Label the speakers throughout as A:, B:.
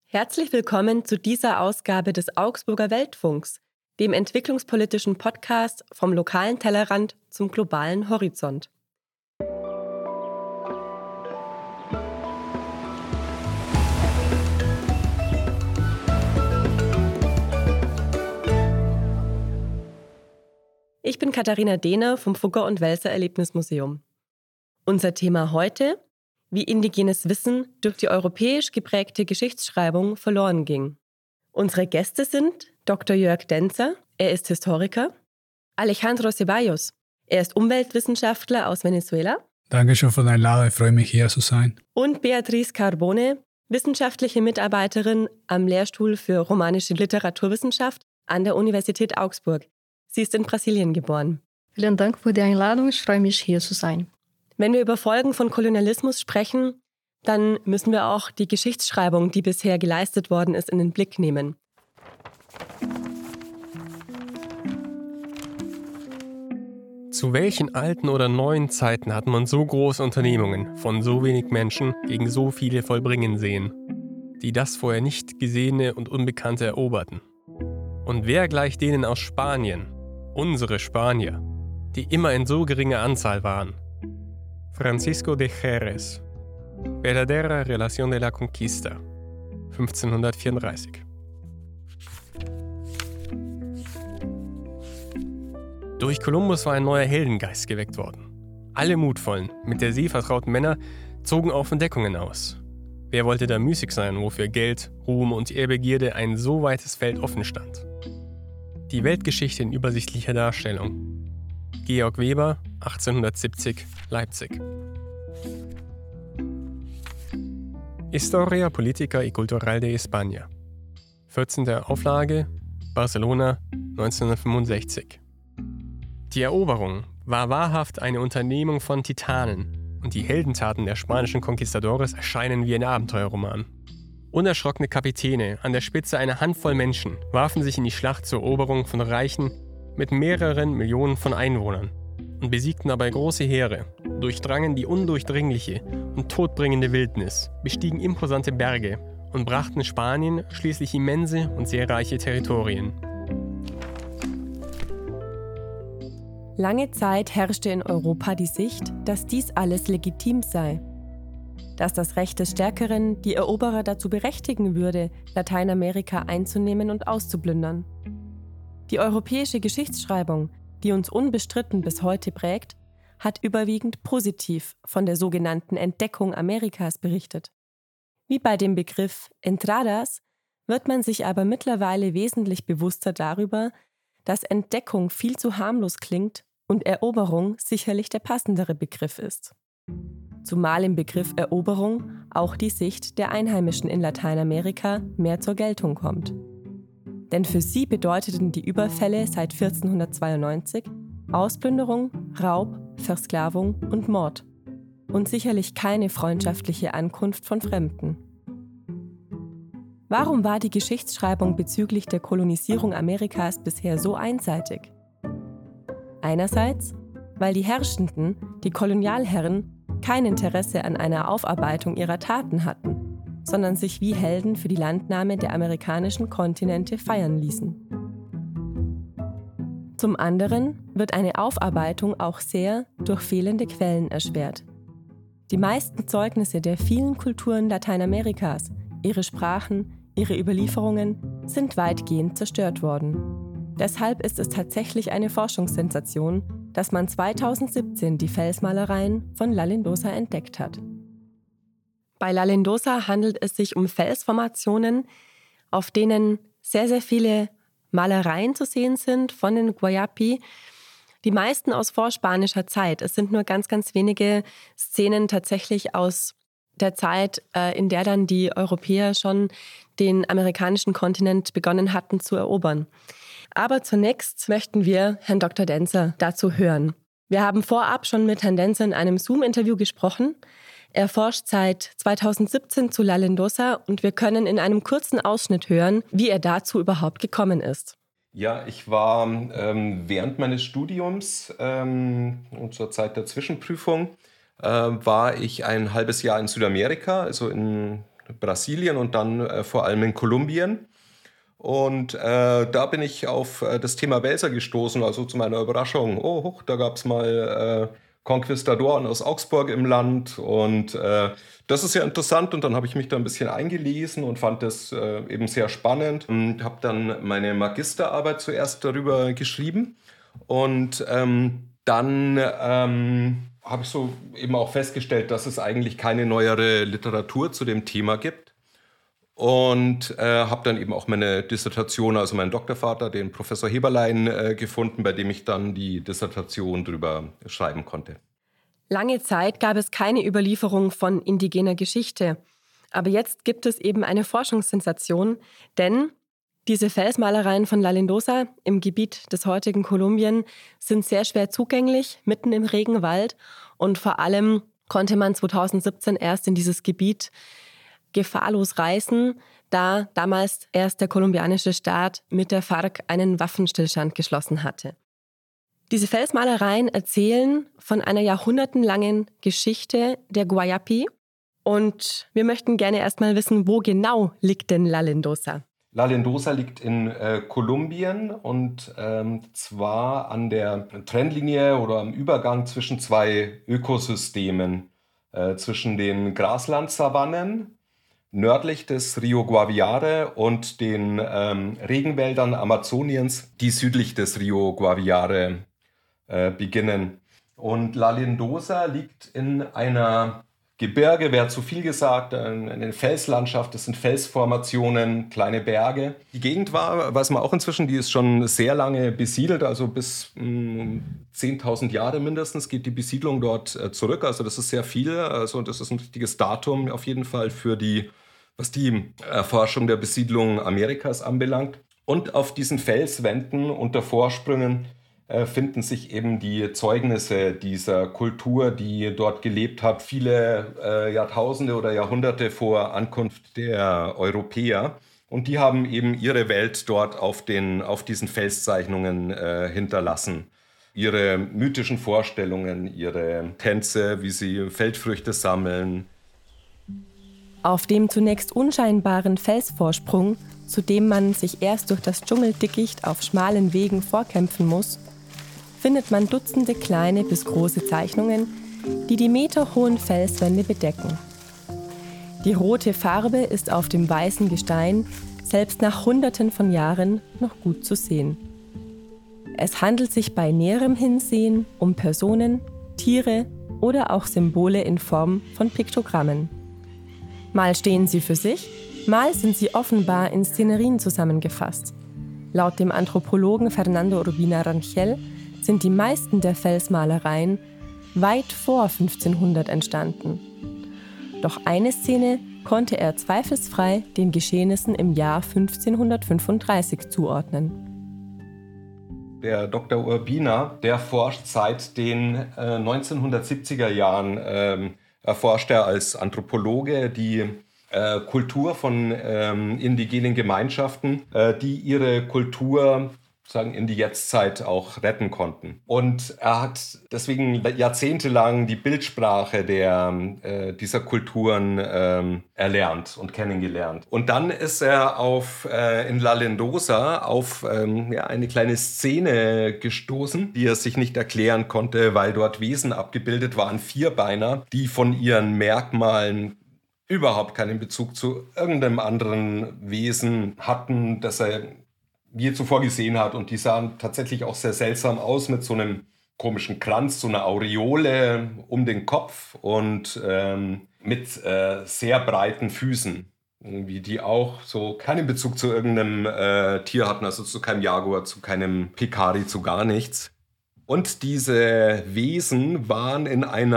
A: Herzlich willkommen zu dieser Ausgabe des Augsburger Weltfunks, dem entwicklungspolitischen Podcast vom lokalen Tellerrand zum globalen Horizont. Ich bin Katharina Dehner vom Fugger und Welser Erlebnismuseum. Unser Thema heute: wie indigenes Wissen durch die europäisch geprägte Geschichtsschreibung verloren ging. Unsere Gäste sind Dr. Jörg Denzer, er ist Historiker, Alejandro Ceballos, er ist Umweltwissenschaftler aus Venezuela.
B: Dankeschön für deine Einladung, ich freue mich, hier zu sein.
A: Und Beatriz Carbone, wissenschaftliche Mitarbeiterin am Lehrstuhl für romanische Literaturwissenschaft an der Universität Augsburg. Sie ist in Brasilien geboren.
C: Vielen Dank für die Einladung, ich freue mich, hier zu sein.
A: Wenn wir über Folgen von Kolonialismus sprechen, dann müssen wir auch die Geschichtsschreibung, die bisher geleistet worden ist, in den Blick nehmen.
D: Zu welchen alten oder neuen Zeiten hat man so große Unternehmungen von so wenig Menschen gegen so viele vollbringen sehen, die das vorher nicht Gesehene und Unbekannte eroberten? Und wer gleicht denen aus Spanien, unsere Spanier, die immer in so geringer Anzahl waren? Francisco de Jerez, Verdadera Relación de la Conquista, 1534. Durch Kolumbus war ein neuer Heldengeist geweckt worden. Alle mutvollen, mit der See vertrauten Männer zogen auf Entdeckungen aus. Wer wollte da müßig sein, wofür Geld, Ruhm und Ehrbegierde ein so weites Feld offen stand? Die Weltgeschichte in übersichtlicher Darstellung. Georg Weber, 1870, Leipzig. Historia Política y Cultural de España. 14. Auflage, Barcelona, 1965. Die Eroberung war wahrhaft eine Unternehmung von Titanen und die Heldentaten der spanischen Conquistadores erscheinen wie ein Abenteuerroman. Unerschrockene Kapitäne an der Spitze einer Handvoll Menschen warfen sich in die Schlacht zur Eroberung von Reichen mit mehreren Millionen von Einwohnern und besiegten dabei große Heere, durchdrangen die undurchdringliche und todbringende Wildnis, bestiegen imposante Berge und brachten Spanien schließlich immense und sehr reiche Territorien.
A: Lange Zeit herrschte in Europa die Sicht, dass dies alles legitim sei. Dass das Recht des Stärkeren die Eroberer dazu berechtigen würde, Lateinamerika einzunehmen und auszuplündern. Die europäische Geschichtsschreibung, die uns unbestritten bis heute prägt, hat überwiegend positiv von der sogenannten Entdeckung Amerikas berichtet. Wie bei dem Begriff Entradas wird man sich aber mittlerweile wesentlich bewusster darüber, dass Entdeckung viel zu harmlos klingt und Eroberung sicherlich der passendere Begriff ist. Zumal im Begriff Eroberung auch die Sicht der Einheimischen in Lateinamerika mehr zur Geltung kommt. Denn für sie bedeuteten die Überfälle seit 1492 Ausplünderung, Raub, Versklavung und Mord und sicherlich keine freundschaftliche Ankunft von Fremden. Warum war die Geschichtsschreibung bezüglich der Kolonisierung Amerikas bisher so einseitig? Einerseits, weil die Herrschenden, die Kolonialherren, kein Interesse an einer Aufarbeitung ihrer Taten hatten, sondern sich wie Helden für die Landnahme der amerikanischen Kontinente feiern ließen. Zum anderen wird eine Aufarbeitung auch sehr durch fehlende Quellen erschwert. Die meisten Zeugnisse der vielen Kulturen Lateinamerikas, ihre Sprachen, ihre Überlieferungen sind weitgehend zerstört worden. Deshalb ist es tatsächlich eine Forschungssensation, dass man 2017 die Felsmalereien von La Lindosa entdeckt hat. Bei La Lindosa handelt es sich um Felsformationen, auf denen sehr, sehr viele Malereien zu sehen sind von den Guayapi, die meisten aus vorspanischer Zeit. Es sind nur ganz, ganz wenige Szenen tatsächlich aus der Zeit, in der dann die Europäer schon den amerikanischen Kontinent begonnen hatten zu erobern. Aber zunächst möchten wir Herrn Dr. Denzer dazu hören. Wir haben vorab schon mit Herrn Denzer in einem Zoom-Interview gesprochen. Er forscht seit 2017 zu La Lindosa und wir können in einem kurzen Ausschnitt hören, wie er dazu überhaupt gekommen ist.
E: Ja, ich war während meines Studiums und zur Zeit der Zwischenprüfung war ich ein halbes Jahr in Südamerika, also in Brasilien und dann vor allem in Kolumbien. Und da bin ich auf das Thema Welser gestoßen, also zu meiner Überraschung. Oh, huch, da gab es mal Konquistadoren aus Augsburg im Land und das ist ja interessant und dann habe ich mich da ein bisschen eingelesen und fand das eben sehr spannend. Habe dann meine Magisterarbeit zuerst darüber geschrieben und dann habe ich so eben auch festgestellt, dass es eigentlich keine neuere Literatur zu dem Thema gibt. Und habe dann eben auch meine Dissertation, also meinen Doktorvater, den Professor Heberlein, gefunden, bei dem ich dann die Dissertation drüber schreiben konnte.
A: Lange Zeit gab es keine Überlieferung von indigener Geschichte. Aber jetzt gibt es eben eine Forschungssensation, denn diese Felsmalereien von La Lindosa im Gebiet des heutigen Kolumbien sind sehr schwer zugänglich, mitten im Regenwald. Und vor allem konnte man 2017 erst in dieses Gebiet gefahrlos reisen, da damals erst der kolumbianische Staat mit der FARC einen Waffenstillstand geschlossen hatte. Diese Felsmalereien erzählen von einer jahrhundertelangen Geschichte der Guayapi und wir möchten gerne erstmal wissen, wo genau liegt denn La Lindosa?
E: La Lindosa liegt in Kolumbien und zwar an der Trennlinie oder am Übergang zwischen zwei Ökosystemen, zwischen den Graslandsavannen nördlich des Rio Guaviare und den Regenwäldern Amazoniens, die südlich des Rio Guaviare beginnen. Und La Lindosa liegt in einer Gebirge, wäre zu viel gesagt, eine Felslandschaft, das sind Felsformationen, kleine Berge. Die Gegend weiß man auch inzwischen, die ist schon sehr lange besiedelt, also bis 10.000 Jahre mindestens geht die Besiedlung dort zurück. Also das ist sehr viel, also das ist ein richtiges Datum auf jeden Fall für was die Erforschung der Besiedlung Amerikas anbelangt. Und auf diesen Felswänden unter Vorsprüngen finden sich eben die Zeugnisse dieser Kultur, die dort gelebt hat, viele Jahrtausende oder Jahrhunderte vor Ankunft der Europäer. Und die haben eben ihre Welt dort auf diesen Felszeichnungen hinterlassen. Ihre mythischen Vorstellungen, ihre Tänze, wie sie Feldfrüchte sammeln.
A: Auf dem zunächst unscheinbaren Felsvorsprung, zu dem man sich erst durch das Dschungeldickicht auf schmalen Wegen vorkämpfen muss, findet man Dutzende kleine bis große Zeichnungen, die die meterhohen Felswände bedecken. Die rote Farbe ist auf dem weißen Gestein selbst nach Hunderten von Jahren noch gut zu sehen. Es handelt sich bei näherem Hinsehen um Personen, Tiere oder auch Symbole in Form von Piktogrammen. Mal stehen sie für sich, mal sind sie offenbar in Szenerien zusammengefasst. Laut dem Anthropologen Fernando Urbina Rangel sind die meisten der Felsmalereien weit vor 1500 entstanden. Doch eine Szene konnte er zweifelsfrei den Geschehnissen im Jahr 1535 zuordnen.
E: Der Dr. Urbina, der forscht seit den 1970er Jahren, erforscht er als Anthropologe die Kultur von indigenen Gemeinschaften, die ihre Kultur sozusagen in die Jetztzeit auch retten konnten. Und er hat deswegen jahrzehntelang die Bildsprache dieser Kulturen erlernt und kennengelernt. Und dann ist er in La Lindosa auf eine kleine Szene gestoßen, die er sich nicht erklären konnte, weil dort Wesen abgebildet waren, Vierbeiner, die von ihren Merkmalen überhaupt keinen Bezug zu irgendeinem anderen Wesen hatten, das er je zuvor gesehen hat. Und die sahen tatsächlich auch sehr seltsam aus mit so einem komischen Kranz, so einer Aureole um den Kopf und mit sehr breiten Füßen. Irgendwie, die auch so keinen Bezug zu irgendeinem Tier hatten, also zu keinem Jaguar, zu keinem Pekari, zu gar nichts. Und diese Wesen stehen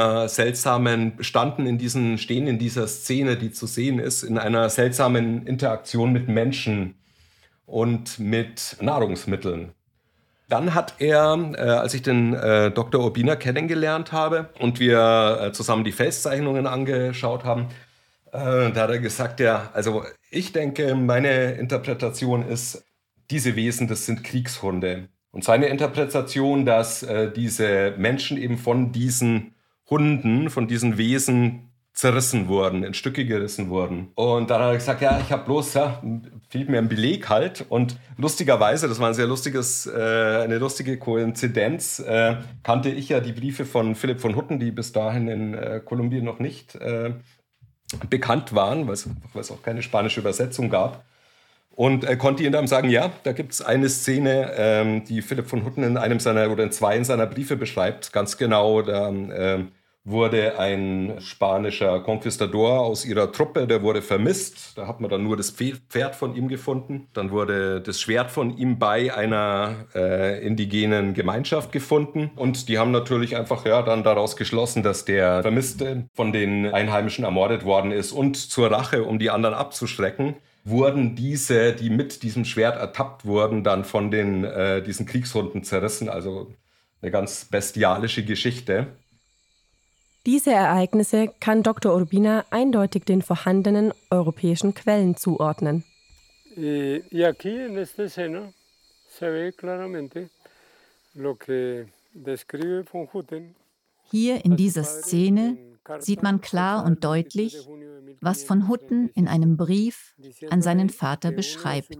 E: in dieser Szene, die zu sehen ist, in einer seltsamen Interaktion mit Menschen und mit Nahrungsmitteln. Dann hat er, als ich den Dr. Urbina kennengelernt habe und wir zusammen die Felszeichnungen angeschaut haben, da hat er gesagt, also ich denke, meine Interpretation ist, diese Wesen, das sind Kriegshunde. Und seine Interpretation, dass diese Menschen eben von diesen Hunden, von diesen Wesen zerrissen wurden, in Stücke gerissen wurden. Und dann hat er gesagt, ja, ich habe bloß, fehlt mir ein Beleg halt. Und lustigerweise, das war eine lustige Koinzidenz, kannte ich ja die Briefe von Philipp von Hutten, die bis dahin in Kolumbien noch nicht bekannt waren, weil es auch keine spanische Übersetzung gab. Und konnte ihm dann sagen, ja, da gibt es eine Szene, die Philipp von Hutten in zwei seiner Briefe beschreibt, ganz genau. Da wurde ein spanischer Konquistador aus ihrer Truppe, der wurde vermisst. Da hat man dann nur das Pferd von ihm gefunden. Dann wurde das Schwert von ihm bei einer indigenen Gemeinschaft gefunden. Und die haben natürlich einfach dann daraus geschlossen, dass der Vermisste von den Einheimischen ermordet worden ist. Und zur Rache, um die anderen abzuschrecken, wurden diese, die mit diesem Schwert ertappt wurden, dann von diesen Kriegshunden zerrissen. Also eine ganz bestialische Geschichte.
A: Diese Ereignisse kann Dr. Urbina eindeutig den vorhandenen europäischen Quellen zuordnen.
F: Y aquí en esta escena se ve claramente lo que describe von Hutten.
G: Hier in dieser Szene sieht man klar und deutlich, was von Hutten in einem Brief an seinen Vater beschreibt.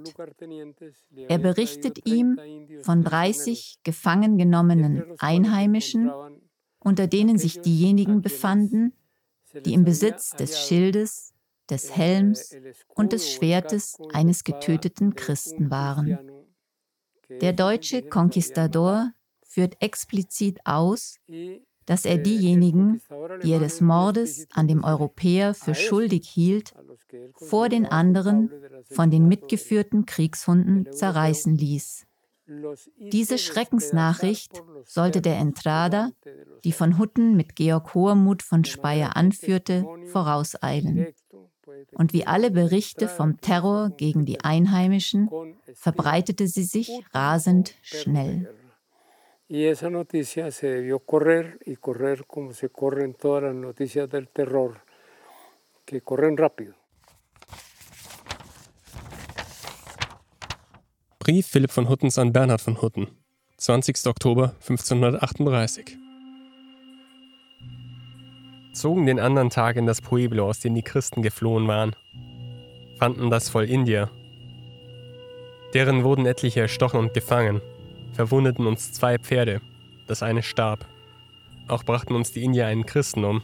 G: Er berichtet ihm von 30 gefangen genommenen Einheimischen, unter denen sich diejenigen befanden, die im Besitz des Schildes, des Helms und des Schwertes eines getöteten Christen waren. Der deutsche Konquistador führt explizit aus, dass er diejenigen, die er des Mordes an dem Europäer für schuldig hielt, vor den anderen von den mitgeführten Kriegshunden zerreißen ließ. Diese Schreckensnachricht sollte der Entrada, die von Hutten mit Georg Hohermuth von Speyer anführte, vorauseilen. Und wie alle Berichte vom Terror gegen die Einheimischen verbreitete sie sich rasend schnell.
F: Y esa noticia se debió correr y correr como se corren todas las noticias del terror, que corren rápido.
D: Brief Philipp von Huttens an Bernhard von Hutten, 20. Oktober 1538. Zogen den anderen Tag in das Pueblo, aus dem die Christen geflohen waren, fanden das Volk Indier. Deren wurden etliche erstochen und gefangen, verwundeten uns 2 Pferde, das eine starb. Auch brachten uns die Indier einen Christen um.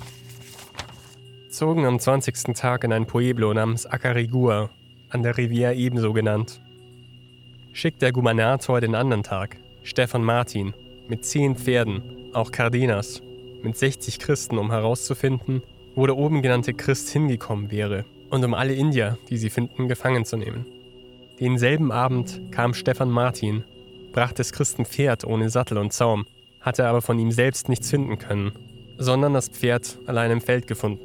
D: Zogen am 20. Tag in ein Pueblo namens Acarigua, an der Riviera ebenso genannt. Schickt der Gubernator den anderen Tag, Stefan Martin, mit 10 Pferden, auch Cardenas, mit 60 Christen, um herauszufinden, wo der oben genannte Christ hingekommen wäre und um alle Indier, die sie finden, gefangen zu nehmen. Denselben Abend kam Stefan Martin, brachte des Christen Pferd ohne Sattel und Zaum, hatte aber von ihm selbst nichts finden können, sondern das Pferd allein im Feld gefunden.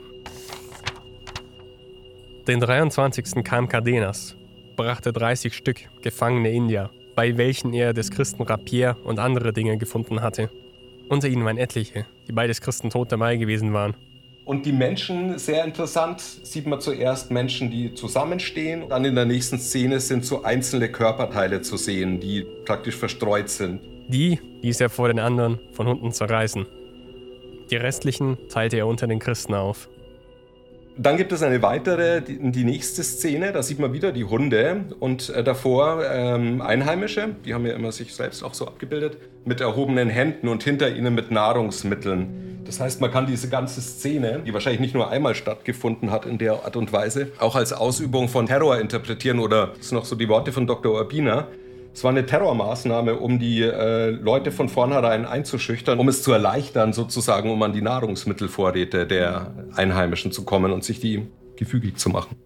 D: Den 23. kam Cardenas, brachte 30 Stück gefangene Indier, bei welchen er des Christen Rapier und andere Dinge gefunden hatte. Unter ihnen waren etliche, die bei des Christen tot dabei gewesen waren.
E: Und die Menschen, sehr interessant, sieht man zuerst Menschen, die zusammenstehen. Dann in der nächsten Szene sind so einzelne Körperteile zu sehen, die praktisch verstreut sind.
D: Die ließ er vor den anderen von Hunden zerreißen. Die restlichen teilte er unter den Christen auf.
E: Dann gibt es eine weitere, die nächste Szene, da sieht man wieder die Hunde und davor Einheimische, die haben ja immer sich selbst auch so abgebildet, mit erhobenen Händen und hinter ihnen mit Nahrungsmitteln. Das heißt, man kann diese ganze Szene, die wahrscheinlich nicht nur einmal stattgefunden hat in der Art und Weise, auch als Ausübung von Terror interpretieren oder, das sind noch so die Worte von Dr. Urbina, es war eine Terrormaßnahme, um die Leute von vornherein einzuschüchtern, um es zu erleichtern, sozusagen, um an die Nahrungsmittelvorräte der Einheimischen zu kommen und sich die gefügig zu machen.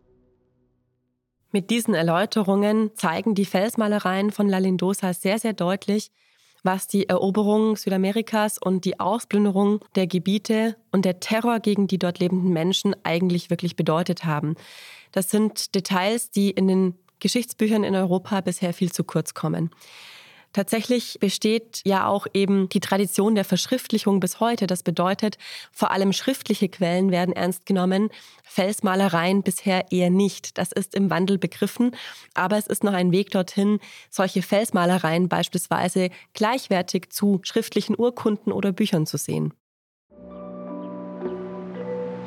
A: Mit diesen Erläuterungen zeigen die Felsmalereien von La Lindosa sehr, sehr deutlich, was die Eroberung Südamerikas und die Ausplünderung der Gebiete und der Terror gegen die dort lebenden Menschen eigentlich wirklich bedeutet haben. Das sind Details, die in den Geschichtsbüchern in Europa bisher viel zu kurz kommen. Tatsächlich besteht ja auch eben die Tradition der Verschriftlichung bis heute. Das bedeutet, vor allem schriftliche Quellen werden ernst genommen, Felsmalereien bisher eher nicht. Das ist im Wandel begriffen, aber es ist noch ein Weg dorthin, solche Felsmalereien beispielsweise gleichwertig zu schriftlichen Urkunden oder Büchern zu sehen.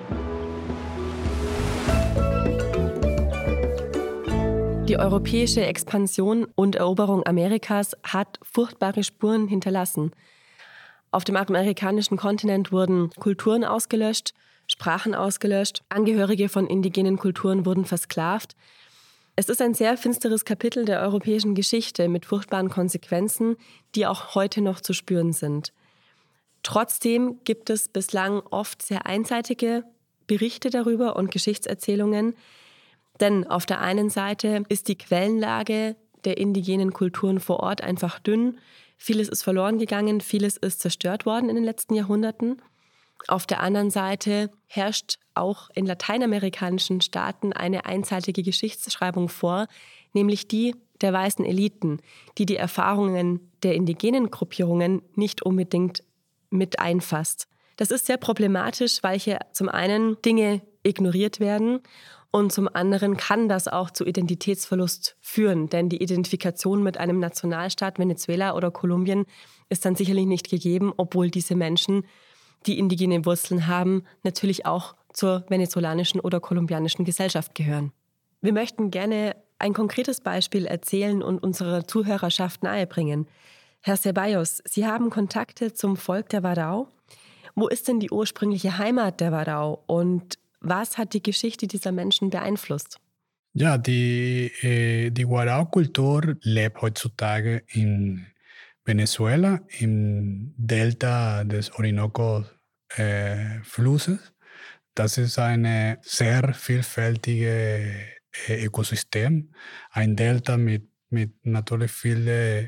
A: Die europäische Expansion und Eroberung Amerikas hat furchtbare Spuren hinterlassen. Auf dem amerikanischen Kontinent wurden Kulturen ausgelöscht, Sprachen ausgelöscht, Angehörige von indigenen Kulturen wurden versklavt. Es ist ein sehr finsteres Kapitel der europäischen Geschichte mit furchtbaren Konsequenzen, die auch heute noch zu spüren sind. Trotzdem gibt es bislang oft sehr einseitige Berichte darüber und Geschichtserzählungen. Denn auf der einen Seite ist die Quellenlage der indigenen Kulturen vor Ort einfach dünn. Vieles ist verloren gegangen, vieles ist zerstört worden in den letzten Jahrhunderten. Auf der anderen Seite herrscht auch in lateinamerikanischen Staaten eine einseitige Geschichtsschreibung vor, nämlich die der weißen Eliten, die die Erfahrungen der indigenen Gruppierungen nicht unbedingt mit einfasst. Das ist sehr problematisch, weil hier zum einen Dinge ignoriert werden und zum anderen kann das auch zu Identitätsverlust führen, denn die Identifikation mit einem Nationalstaat Venezuela oder Kolumbien ist dann sicherlich nicht gegeben, obwohl diese Menschen, die indigene Wurzeln haben, natürlich auch zur venezolanischen oder kolumbianischen Gesellschaft gehören. Wir möchten gerne ein konkretes Beispiel erzählen und unserer Zuhörerschaft nahebringen. Herr Ceballos, Sie haben Kontakte zum Volk der Warao. Wo ist denn die ursprüngliche Heimat der Warao und was hat die Geschichte dieser Menschen beeinflusst?
B: Ja, die Warao-Kultur lebt heutzutage in Venezuela, im Delta des Orinoco-Flusses. Das ist ein sehr vielfältiges Ökosystem. Ein Delta mit natürlich viele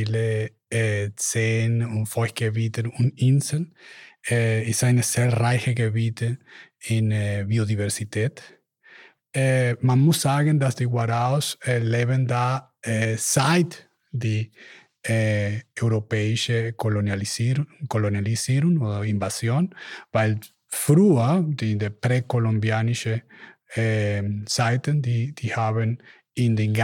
B: Seen und Feuchtgebiete und Inseln. Ist ein sehr reiches Gebiet in Biodiversität. Man muss sagen, dass die Waraos leben da seit die europäische Kolonialisierung oder Invasion, weil früher, die präkolumbianische Zeiten, die haben in die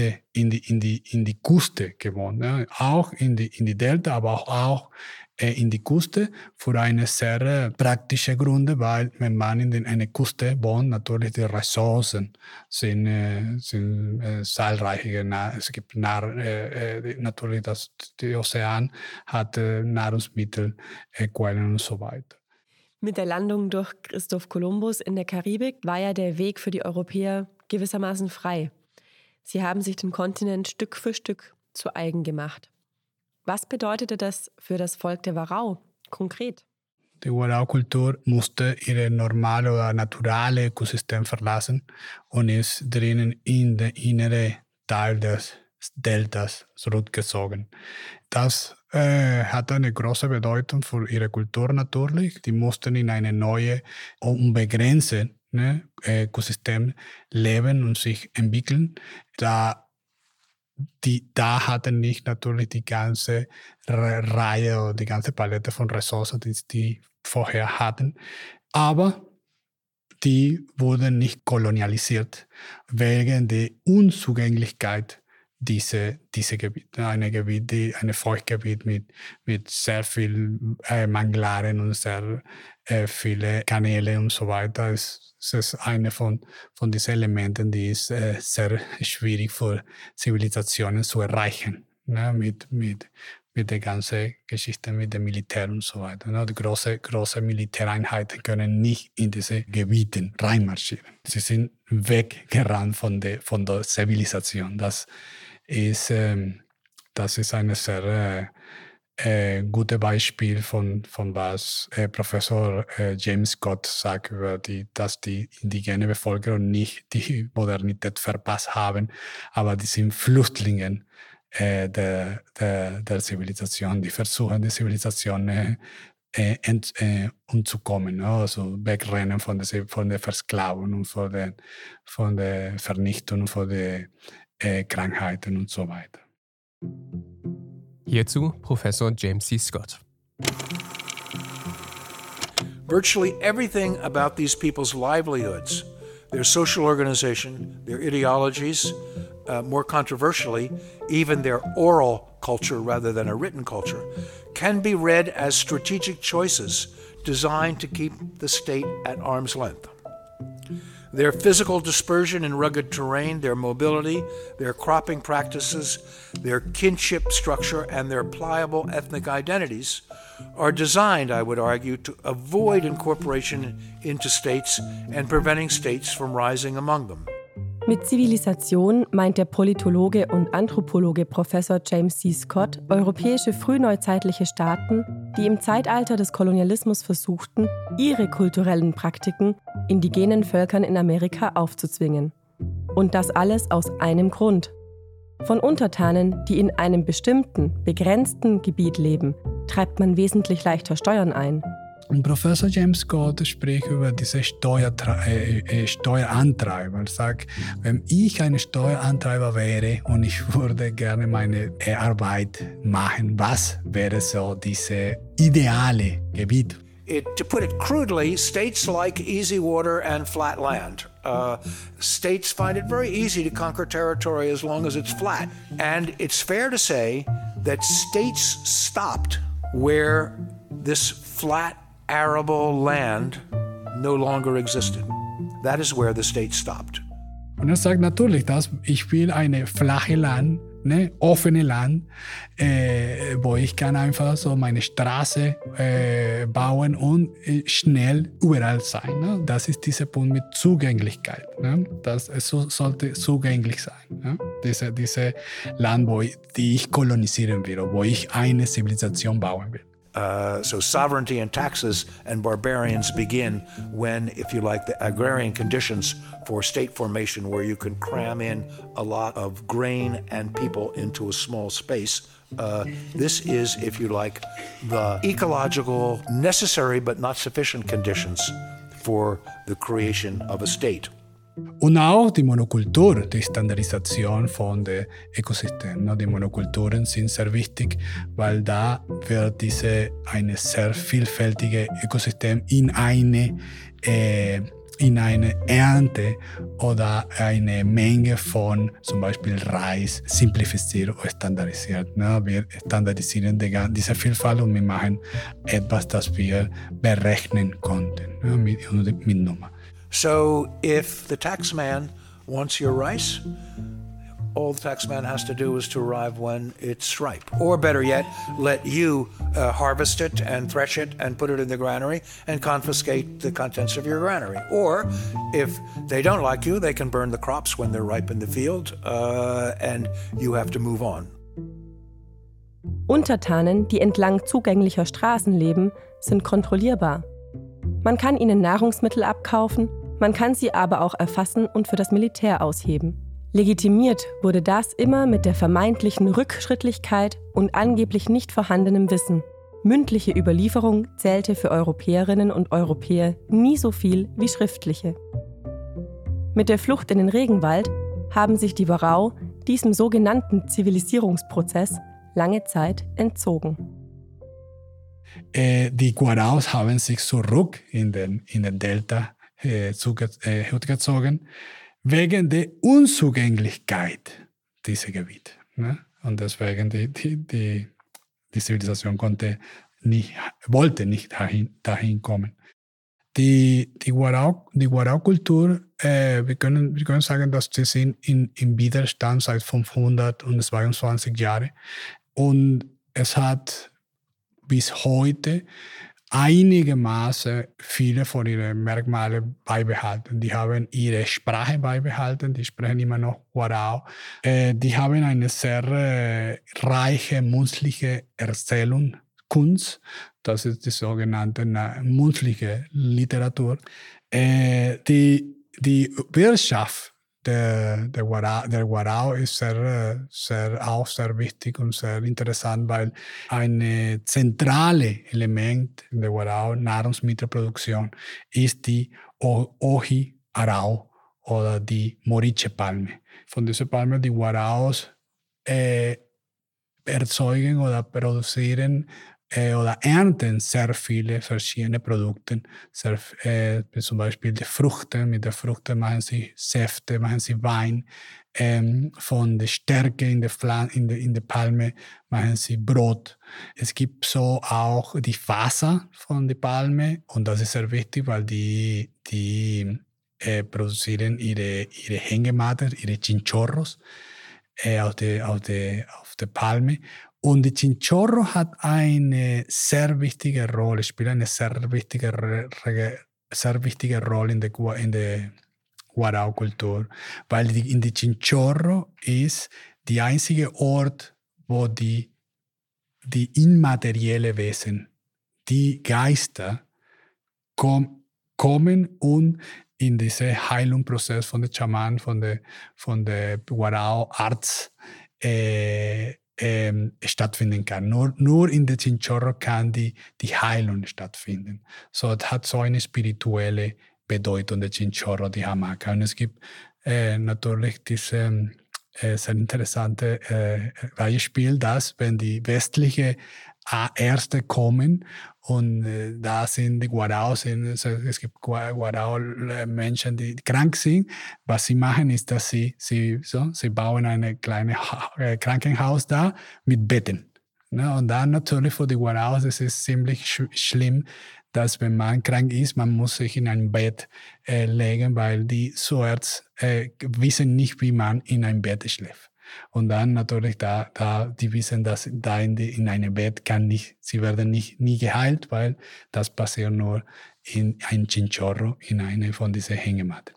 B: Küste gewohnt, ne? Auch in die Delta, aber auch in die Küste für eine sehr praktische Gründe, weil wenn man in einer Küste wohnt, natürlich die Ressourcen sind zahlreiche. Es gibt natürlich der Ozean hat Nahrungsmittelquellen und so weiter.
A: Mit der Landung durch Christoph Kolumbus in der Karibik war ja der Weg für die Europäer gewissermaßen frei. Sie haben sich den Kontinent Stück für Stück zu eigen gemacht. Was bedeutete das für das Volk der Warao konkret?
B: Die Warao-Kultur musste ihr normales oder naturales Ökosystem verlassen und ist drinnen in den inneren Teil des Deltas zurückgezogen. Das hat eine große Bedeutung für ihre Kultur natürlich. Die mussten in eine neue, unbegrenzte Ökosystem leben und sich entwickeln. Da hatten nicht natürlich die ganze Reihe oder die ganze Palette von Ressourcen, die vorher hatten. Aber die wurden nicht kolonialisiert wegen der Unzugänglichkeit diese Gebiete. Ein Feuchtgebiet mit sehr viel Manglaren und sehr viele Kanäle und so weiter. Es ist eine von diesen Elementen, die ist sehr schwierig für Zivilisationen zu erreichen, ne? Mit der ganzen Geschichte, mit dem Militär und so weiter. Ne? Die große Militäreinheiten können nicht in diese Gebiete reinmarschieren. Sie sind weggerannt von der Zivilisation. Das ist ein sehr gutes Beispiel von was Professor James Scott sagt, dass die indigene Bevölkerung nicht die Modernität verpasst haben, aber die sind Flüchtlinge der Zivilisation, die versuchen, die Zivilisation umzukommen, ne? Also wegrennen von der Versklavung und von der Vernichtung, von der Krankheiten und so weiter.
D: Hierzu Professor James C. Scott.
H: Virtually everything about these people's livelihoods, their social organization, their ideologies, more controversially, even their oral culture rather than a written culture, can be read as strategic choices designed to keep the state at arm's length. Their physical dispersion in rugged terrain, their mobility, their cropping practices, their kinship structure, and their pliable ethnic identities are designed, I would argue, to avoid incorporation into states and preventing states from rising among them.
A: Mit Zivilisation meint der Politologe und Anthropologe Professor James C. Scott europäische frühneuzeitliche Staaten, die im Zeitalter des Kolonialismus versuchten, ihre kulturellen Praktiken indigenen Völkern in Amerika aufzuzwingen. Und das alles aus einem Grund. Von Untertanen, die in einem bestimmten, begrenzten Gebiet leben, treibt man wesentlich leichter Steuern ein.
B: Und Professor James Scott spricht über diese Steuerantreiber. Er sagt, wenn ich ein Steuerantreiber wäre und ich würde gerne meine Arbeit machen, was wäre so diese ideale Gebiet?
H: To put it crudely, states like easy water and flat land. States find it very easy to conquer territory as long as it's flat. And it's fair to say that states stopped where this flat arable land no longer existed. That is where the state stopped.
B: Und er sagt natürlich, dass ich will eine flache Land, offene Land, wo ich kann einfach so meine Straße bauen und schnell überall sein. Ne? Das ist dieser Punkt mit Zugänglichkeit. Ne? Es sollte zugänglich sein. Ne? Diese Land, die ich kolonisieren will, wo ich eine Zivilisation bauen will.
H: So sovereignty and taxes and barbarians begin when, if you like, the agrarian conditions for state formation where you can cram in a lot of grain and people into a small space. This is, if you like, the ecological necessary but not sufficient conditions for the creation of a state.
B: Und auch die Monokultur, die Standardisation von den Ökosystemen. Die Monokulturen sind sehr wichtig, weil da wird eine sehr vielfältige Ökosystem in eine Ernte oder eine Menge von zum Beispiel Reis simplifiziert oder standardisiert. Wir standardisieren diese Vielfalt und wir machen etwas, das wir berechnen konnten mit Nummer.
H: So if the taxman wants your rice, all the taxman has to do is to arrive when it's ripe. Or better yet, let you harvest it and thresh it and put it in the granary and confiscate the contents of your granary. Or if they don't like you, they can burn the crops when they're ripe in the field and you have to move on.
A: Untertanen, die entlang zugänglicher Straßen leben, sind kontrollierbar. Man kann ihnen Nahrungsmittel abkaufen, man kann sie aber auch erfassen und für das Militär ausheben. Legitimiert wurde das immer mit der vermeintlichen Rückschrittlichkeit und angeblich nicht vorhandenem Wissen. Mündliche Überlieferung zählte für Europäerinnen und Europäer nie so viel wie schriftliche. Mit der Flucht in den Regenwald haben sich die Warau diesem sogenannten Zivilisierungsprozess lange Zeit entzogen.
B: Die Guaraos haben sich zurück in den Delta zurückgezogen, wegen der Unzugänglichkeit dieses Gebiets. Ne? Und deswegen die Zivilisation wollte nicht dahin kommen. Die Guarao-Kultur, wir können sagen, dass sie sind im Widerstand seit 522 Jahren. Und es hat bis heute einigermaßen viele von ihren Merkmalen beibehalten. Die haben ihre Sprache beibehalten, die sprechen immer noch Guarao. Die haben eine sehr reiche mundliche Erzählung, Kunst. Das ist die sogenannte mundliche Literatur. Die Wirtschaft der Guarao ist auch sehr wichtig und sehr interessant, weil ein zentrales Element der Guarao Nahrungsmittelproduktion ist die Oji Arao oder die Moriche-Palme. Von dieser Palme, die Guaraos erzeugen oder produzieren oder ernten sehr viele verschiedene Produkte. Zum Beispiel die Früchte. Mit der Früchte machen sie Säfte, machen sie Wein. Von der Stärke in der Palme machen sie Brot. Es gibt so auch die Faser von der Palme. Und das ist sehr wichtig, weil die produzieren ihre Hängematten, ihre Chinchorros auf der Palme. Und die Chinchorro hat eine sehr wichtige Rolle, spielt eine sehr wichtige Rolle in der Guarao-Kultur, weil in die Chinchorro ist der einzige Ort, wo die immaterielle Wesen, die Geister, kommen und in diesen Heilungsprozess von der Schaman, von der Guarao-Arzt stattfinden kann. Nur in der Chinchorro kann die Heilung stattfinden. So, es hat so eine spirituelle Bedeutung der Chinchorro, die Hamaca. Und es gibt natürlich diese sehr interessante Beispiel, dass wenn die westliche Ärzte kommen und da sind die Guaraos, es gibt Guarao-Menschen, die krank sind. Was sie machen, ist, dass sie bauen ein kleines Krankenhaus da mit Betten. Ne? Und dann natürlich für die Guaraos ist es ziemlich schlimm, dass wenn man krank ist, man muss sich in ein Bett legen, weil die Ärzte wissen nicht, wie man in ein Bett schläft. Und dann natürlich die wissen, dass da in einem Bett sie werden nie geheilt, weil das passiert nur in ein Chinchorro, in eine von diesen Hängematten.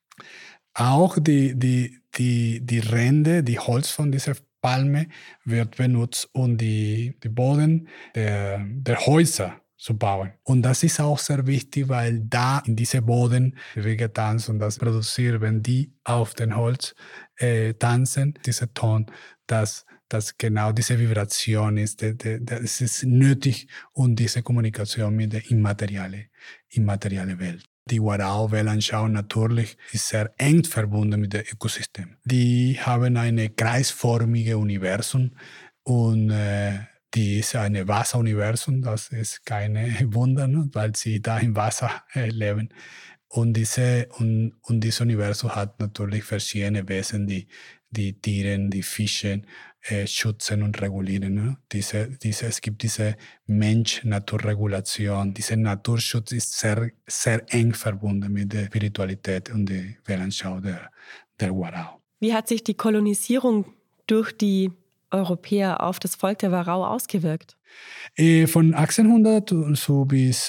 B: Auch die Rinde, die Holz von dieser Palme wird benutzt, um die Boden der Häuser zu bauen. Und das ist auch sehr wichtig, weil da in diesem Boden wir tanzen und das produzieren, wenn die auf dem Holz tanzen, dieser Ton, dass genau diese Vibration ist, das ist nötig, um diese Kommunikation mit der immateriellen Welt. Die Guarao-Weltanschauung natürlich ist sehr eng verbunden mit dem Ökosystem. Die haben ein kreisförmiges Universum und die ist ein Wasseruniversum, das ist keine Wunder, ne? Weil sie da im Wasser leben. Und dieses Universum hat natürlich verschiedene Wesen, die Tiere, die Fische schützen und regulieren. Ne? Es gibt diese Mensch-Natur-Regulation. Dieser Naturschutz ist sehr, sehr eng verbunden mit der Spiritualität und der Weltanschauung der Guarao.
A: Wie hat sich die Kolonisierung durch die Europäer auf das Volk der Warao ausgewirkt?
B: Von 1800 bis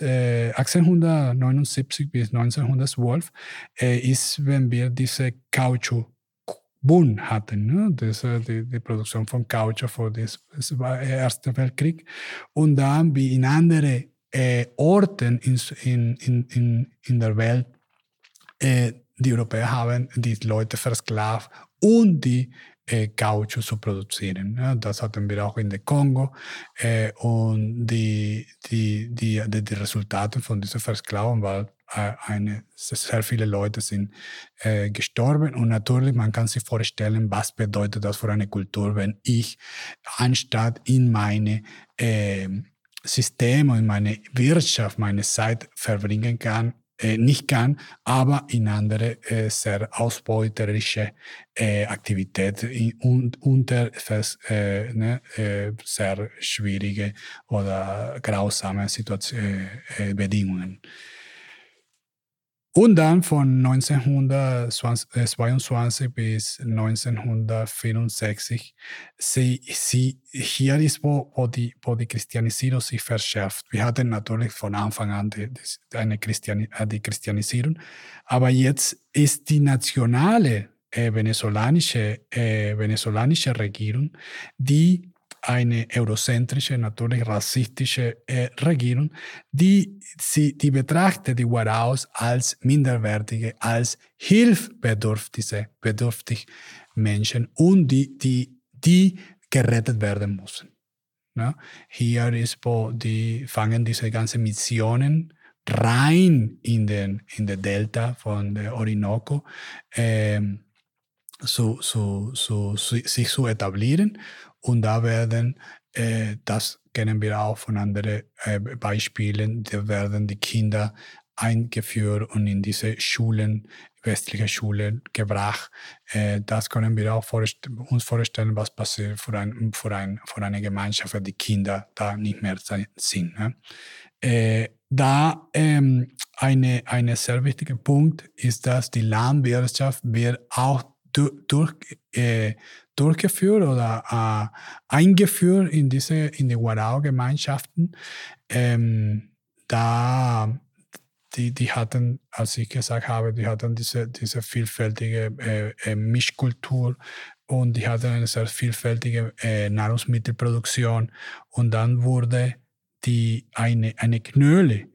B: 1879 bis 1912 ist, wenn wir diese Kautschuk-Boom hatten, ne? Die Produktion von Kautschuk vor dem Ersten Weltkrieg. Und dann, wie in anderen Orten in der Welt, die Europäer haben die Leute versklavt und die Kautschuk zu produzieren. Ja, das hatten wir auch in der Kongo. Und die Resultate von dieser Versklavung waren, sehr viele Leute sind gestorben. Und natürlich, man kann sich vorstellen, was bedeutet das für eine Kultur, wenn ich anstatt in meine Systeme und meine Wirtschaft meine Zeit verbringen kann, nicht kann, aber in andere sehr ausbeuterische Aktivitäten unter sehr schwierige oder grausame Bedingungen. Und dann von 1922 bis 1964, hier ist, wo die Christianisierung sich verschärft. Wir hatten natürlich von Anfang an die Christianisierung, aber jetzt ist die nationale venezolanische Regierung, die eine eurozentrische, natürlich rassistische Regierung, die betrachtet die Guaraos als minderwertige, als hilfsbedürftige Menschen und die gerettet werden müssen. Ja? Hier ist, wo die fangen diese ganzen Missionen rein in der Delta von der Orinoco sich zu etablieren. Und da werden, das kennen wir auch von anderen Beispielen, da werden die Kinder eingeführt und in diese Schulen, westliche Schulen gebracht. Das können wir auch uns vorstellen, was passiert für eine Gemeinschaft, wenn die Kinder da nicht mehr sind. Ne? ein sehr wichtiger Punkt ist, dass die Landwirtschaft wird auch durchgeführt oder eingeführt in die Warao-Gemeinschaften. Die hatten, als ich gesagt habe, die hatten diese vielfältige Mischkultur und die hatten eine sehr vielfältige Nahrungsmittelproduktion. Und dann wurde eine Knölle,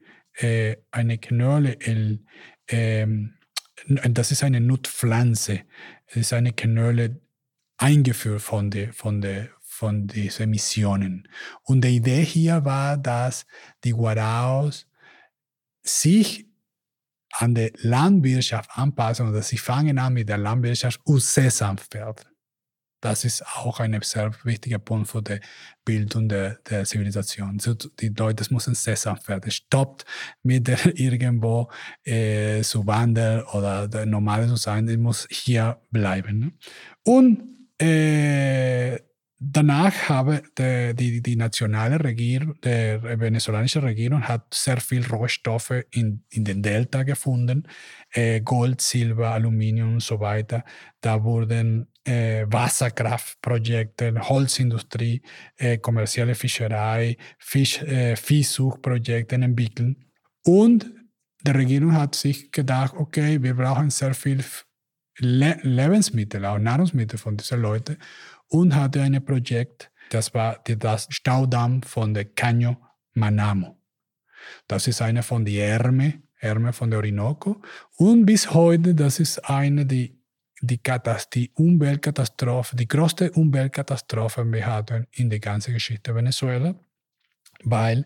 B: das ist eine Nutzpflanze, es ist eine Knölle eingeführt von diesen Missionen. Und die Idee hier war, dass die Waraos sich an die Landwirtschaft anpassen oder sie fangen an mit der Landwirtschaft aus Sesamfeld. Das ist auch ein sehr wichtiger Punkt für die Bildung der Zivilisation. Die Leute müssen Sesamfeld. Es stoppt mit irgendwo zu wandern oder der Normale zu sein. Es muss hier bleiben. Ne? Und danach habe die nationale Regierung, die venezolanische Regierung hat sehr viel Rohstoffe in den Delta gefunden, Gold, Silber, Aluminium und so weiter. Da wurden Wasserkraftprojekte, Holzindustrie, kommerzielle Fischerei, Viehzuchtprojekte entwickelt. Und die Regierung hat sich gedacht, okay, wir brauchen sehr viel Lebensmittel, auch Nahrungsmittel von diesen Leuten. Und hatte ein Projekt, das war das Staudamm von der Caño Manamo. Das ist eine von den Ärmel von der Orinoco. Und bis heute, das ist eine die Umweltkatastrophe, die größte Umweltkatastrophe wir hatten in der ganzen Geschichte Venezuela, weil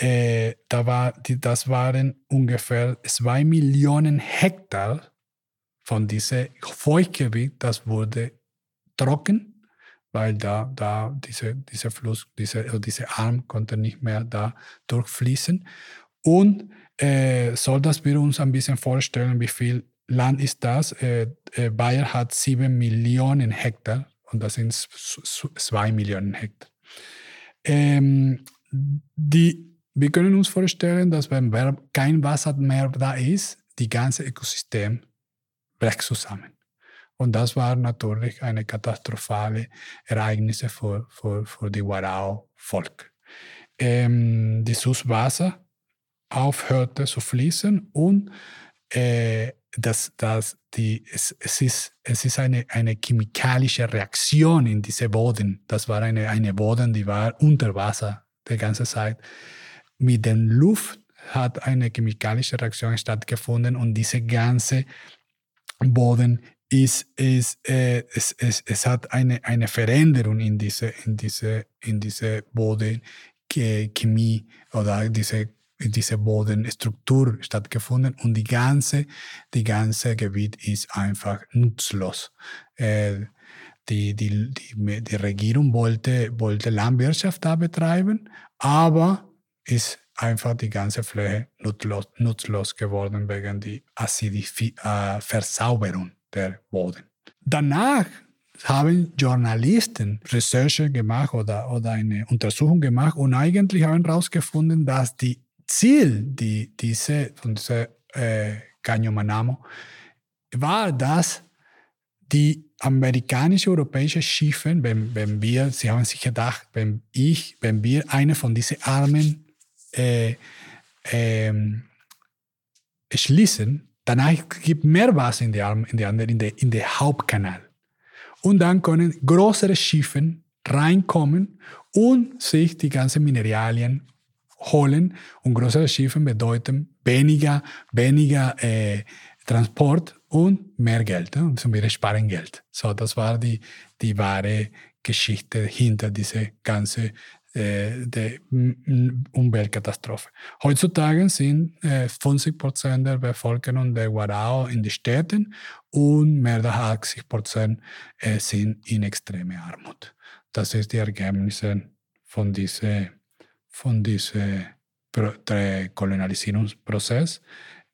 B: das waren ungefähr 2 Millionen Hektar von diesem Feuchtgebiet, das wurde trocken, weil da dieser Fluss, diese Arm konnte nicht mehr da durchfließen. Und soll das wir uns ein bisschen vorstellen, wie viel Land ist das? Bayern hat 7 Millionen Hektar und das sind 2 Millionen Hektar. Wir können uns vorstellen, dass wenn kein Wasser mehr da ist, die ganze Ökosystem bricht zusammen. Und das war natürlich eine katastrophale Ereignisse für die Warao-Volk. Das Wasser aufhörte zu fließen und es ist eine chemikalische Reaktion in diese Boden. Das war eine Boden, die war unter Wasser die ganze Zeit. Mit der Luft hat eine chemikalische Reaktion stattgefunden und diese ganze Boden es hat eine Veränderung in diese Bodenchemie oder diese Bodenstruktur stattgefunden und die ganze Gebiet ist einfach nutzlos. Die Regierung wollte Landwirtschaft da betreiben, aber ist einfach die ganze Fläche nutzlos geworden wegen der Versauberung der Boden. Danach haben Journalisten Recherche gemacht oder eine Untersuchung gemacht und eigentlich haben herausgefunden, dass die Ziel von dieser Caño Manamo war, dass die amerikanisch-europäischen Schiffe, sie haben sich gedacht, wenn wir eine von diesen Armen schließen, danach gibt mehr Wasser in den Hauptkanal. Und dann können größere Schiffe reinkommen und sich die ganzen Mineralien holen. Und größere Schiffe bedeuten weniger Transport und mehr Geld. Und wir sparen Geld. So, das war die wahre Geschichte hinter dieser ganzen der Umweltkatastrophe. Heutzutage sind 50% der Bevölkerung der Warao in den Städten und mehr als 80% sind in extremer Armut. Das ist die Ergebnisse von diesem Kolonialisierungsprozess.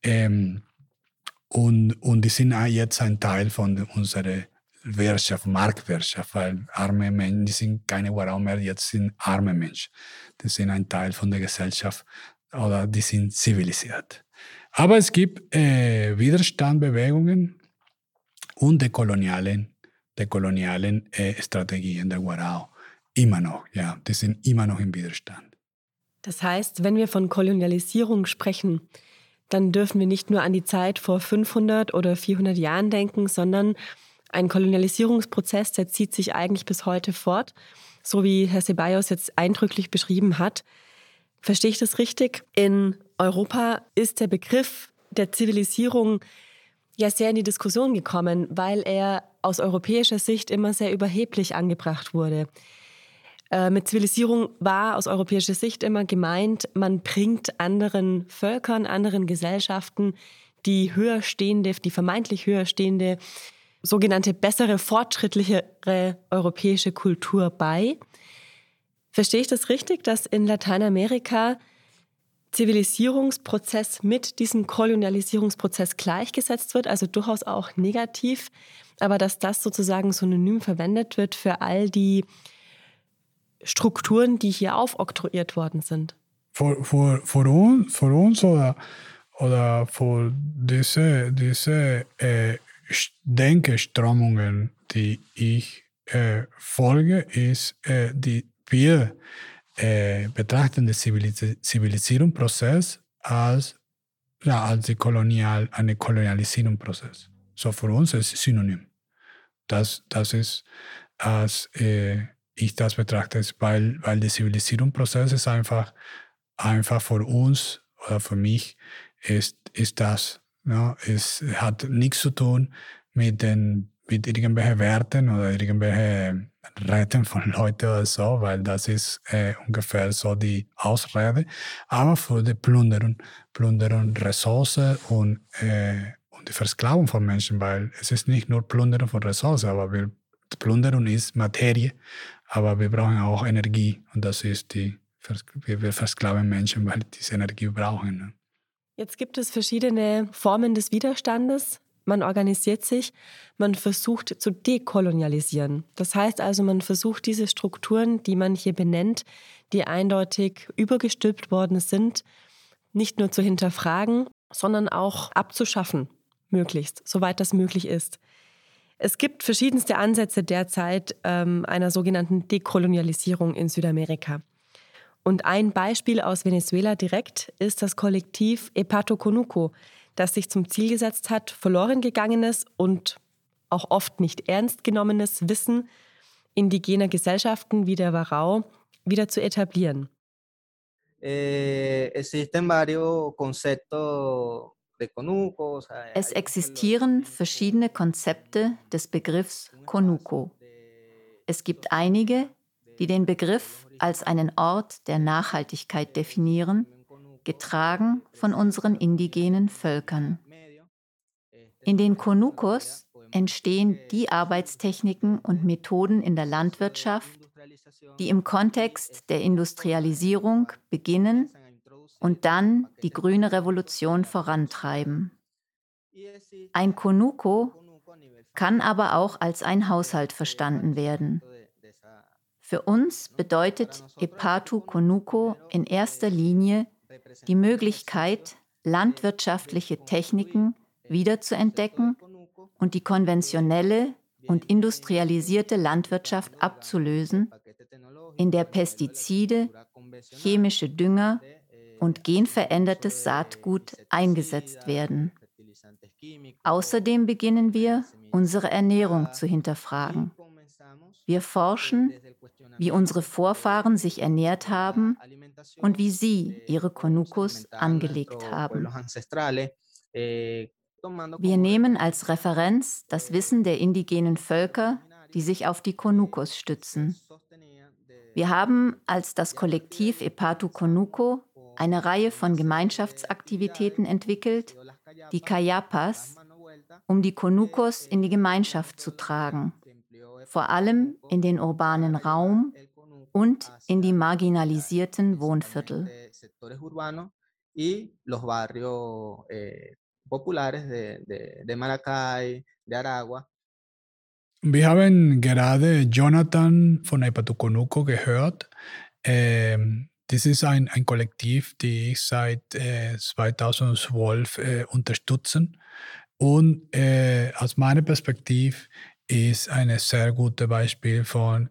B: Und die sind jetzt ein Teil von unserer Wirtschaft, Marktwirtschaft, weil arme Menschen, die sind keine Warao mehr, jetzt sind arme Menschen. Die sind ein Teil von der Gesellschaft oder die sind zivilisiert. Aber es gibt Widerstandsbewegungen und dekolonialen Strategien der Guarao. Immer noch, ja. Die sind immer noch im Widerstand.
A: Das heißt, wenn wir von Kolonialisierung sprechen, dann dürfen wir nicht nur an die Zeit vor 500 oder 400 Jahren denken, sondern ein Kolonialisierungsprozess, der zieht sich eigentlich bis heute fort, so wie Herr Ceballos jetzt eindrücklich beschrieben hat. Verstehe ich das richtig? In Europa ist der Begriff der Zivilisierung ja sehr in die Diskussion gekommen, weil er aus europäischer Sicht immer sehr überheblich angebracht wurde. Mit Zivilisierung war aus europäischer Sicht immer gemeint, man bringt anderen Völkern, anderen Gesellschaften die vermeintlich höher stehende, sogenannte bessere, fortschrittlichere europäische Kultur bei. Verstehe ich das richtig, dass in Lateinamerika Zivilisierungsprozess mit diesem Kolonialisierungsprozess gleichgesetzt wird, also durchaus auch negativ, aber dass das sozusagen synonym verwendet wird für all die Strukturen, die hier aufoktroyiert worden sind?
B: Für uns oder für diese Denkströmungen, die ich folge, ist, wir betrachten den Zivilisierungsprozess als einen Kolonialisierungsprozess. So für uns ist es synonym. Das ist, als ich das betrachte, weil der Zivilisierungsprozess ist einfach für uns oder für mich ist das. Ja, es hat nichts zu tun mit irgendwelchen Werten oder irgendwelchen Rechten von Leuten oder so, weil das ist ungefähr so die Ausrede. Aber für die Plünderung Ressourcen und die Versklavung von Menschen, weil es ist nicht nur Plünderung von Ressourcen, aber Plünderung ist Materie, aber wir brauchen auch Energie und das ist wir versklaven Menschen, weil die diese Energie brauchen. Ne?
A: Jetzt gibt es verschiedene Formen des Widerstandes. Man organisiert sich, man versucht zu dekolonialisieren. Das heißt also, man versucht diese Strukturen, die man hier benennt, die eindeutig übergestülpt worden sind, nicht nur zu hinterfragen, sondern auch abzuschaffen, möglichst, soweit das möglich ist. Es gibt verschiedenste Ansätze derzeit einer sogenannten Dekolonialisierung in Südamerika. Und ein Beispiel aus Venezuela direkt ist das Kollektiv Epato Conuco, das sich zum Ziel gesetzt hat, verloren gegangenes und auch oft nicht ernst genommenes Wissen indigener Gesellschaften wie der Warao wieder zu etablieren.
G: Es existieren verschiedene Konzepte des Begriffs Conuco. Es gibt einige, die den Begriff als einen Ort der Nachhaltigkeit definieren, getragen von unseren indigenen Völkern. In den Conucos entstehen die Arbeitstechniken und Methoden in der Landwirtschaft, die im Kontext der Industrialisierung beginnen und dann die grüne Revolution vorantreiben. Ein Conuco kann aber auch als ein Haushalt verstanden werden. Für uns bedeutet Epatu Conuco in erster Linie die Möglichkeit, landwirtschaftliche Techniken wiederzuentdecken und die konventionelle und industrialisierte Landwirtschaft abzulösen, in der Pestizide, chemische Dünger und genverändertes Saatgut eingesetzt werden. Außerdem beginnen wir, unsere Ernährung zu hinterfragen. Wir forschen, wie unsere Vorfahren sich ernährt haben und wie sie ihre Conucos angelegt haben. Wir nehmen als Referenz das Wissen der indigenen Völker, die sich auf die Conucos stützen. Wir haben als das Kollektiv Epatu Conuco eine Reihe von Gemeinschaftsaktivitäten entwickelt, die Cayapas, um die Conucos in die Gemeinschaft zu tragen, vor allem in den urbanen Raum und in die marginalisierten Wohnviertel.
B: Wir haben gerade Jonathan von Epatu Conuco gehört. Das ist ein Kollektiv, die ich seit 2012 unterstütze. Und aus meiner Perspektive ist ein sehr gutes Beispiel von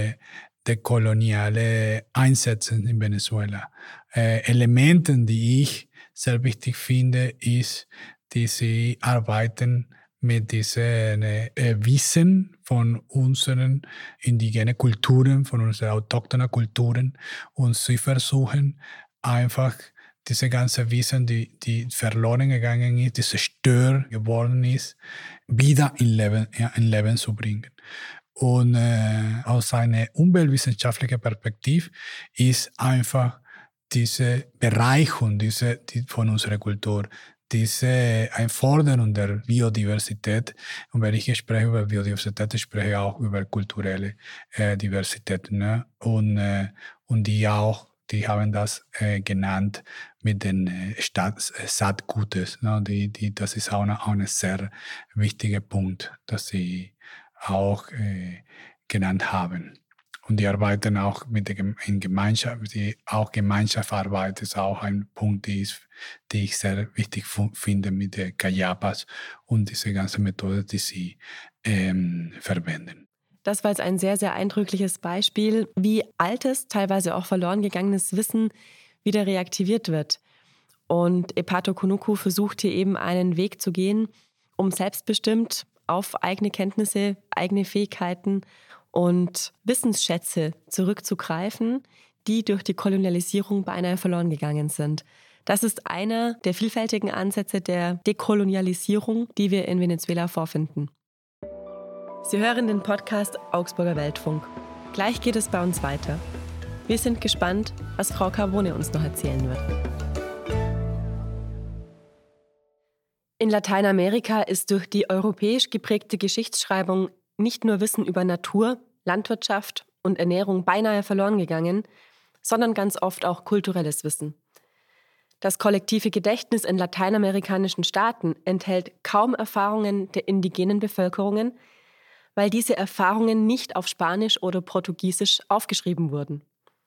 B: dekolonialen Einsätzen in Venezuela. Elementen, die ich sehr wichtig finde, ist, dass sie arbeiten mit diesem Wissen von unseren indigenen Kulturen, von unseren autochthonen Kulturen, und sie versuchen einfach diese ganze Wissen, die verloren gegangen ist, die zerstört geworden ist, wieder in Leben zu bringen. Und aus einer umweltwissenschaftlichen Perspektive ist einfach diese Bereicherung von unserer Kultur, diese Einforderung der Biodiversität. Und wenn ich spreche über Biodiversität, spreche ich auch über kulturelle Diversität. Ne? Und die haben das genannt mit den Saatgutes. Ne? Das ist auch ein sehr wichtiger Punkt, dass sie auch genannt haben. Und die arbeiten auch in Gemeinschaft, Gemeinschaftsarbeit ist auch ein Punkt, die ich sehr wichtig finde mit den Cayapas und diese ganze Methode, die sie verwenden.
A: Das war jetzt ein sehr, sehr eindrückliches Beispiel, wie altes, teilweise auch verloren gegangenes Wissen wieder reaktiviert wird. Und Epato Kunuku versucht hier eben einen Weg zu gehen, um selbstbestimmt auf eigene Kenntnisse, eigene Fähigkeiten und Wissensschätze zurückzugreifen, die durch die Kolonialisierung beinahe verloren gegangen sind. Das ist einer der vielfältigen Ansätze der Dekolonialisierung, die wir in Venezuela vorfinden. Sie hören den Podcast Augsburger Weltfunk. Gleich geht es bei uns weiter. Wir sind gespannt, was Frau Carbone uns noch erzählen wird. In Lateinamerika ist durch die europäisch geprägte Geschichtsschreibung nicht nur Wissen über Natur, Landwirtschaft und Ernährung beinahe verloren gegangen, sondern ganz oft auch kulturelles Wissen. Das kollektive Gedächtnis in lateinamerikanischen Staaten enthält kaum Erfahrungen der indigenen Bevölkerungen, weil diese Erfahrungen nicht auf Spanisch oder Portugiesisch aufgeschrieben wurden.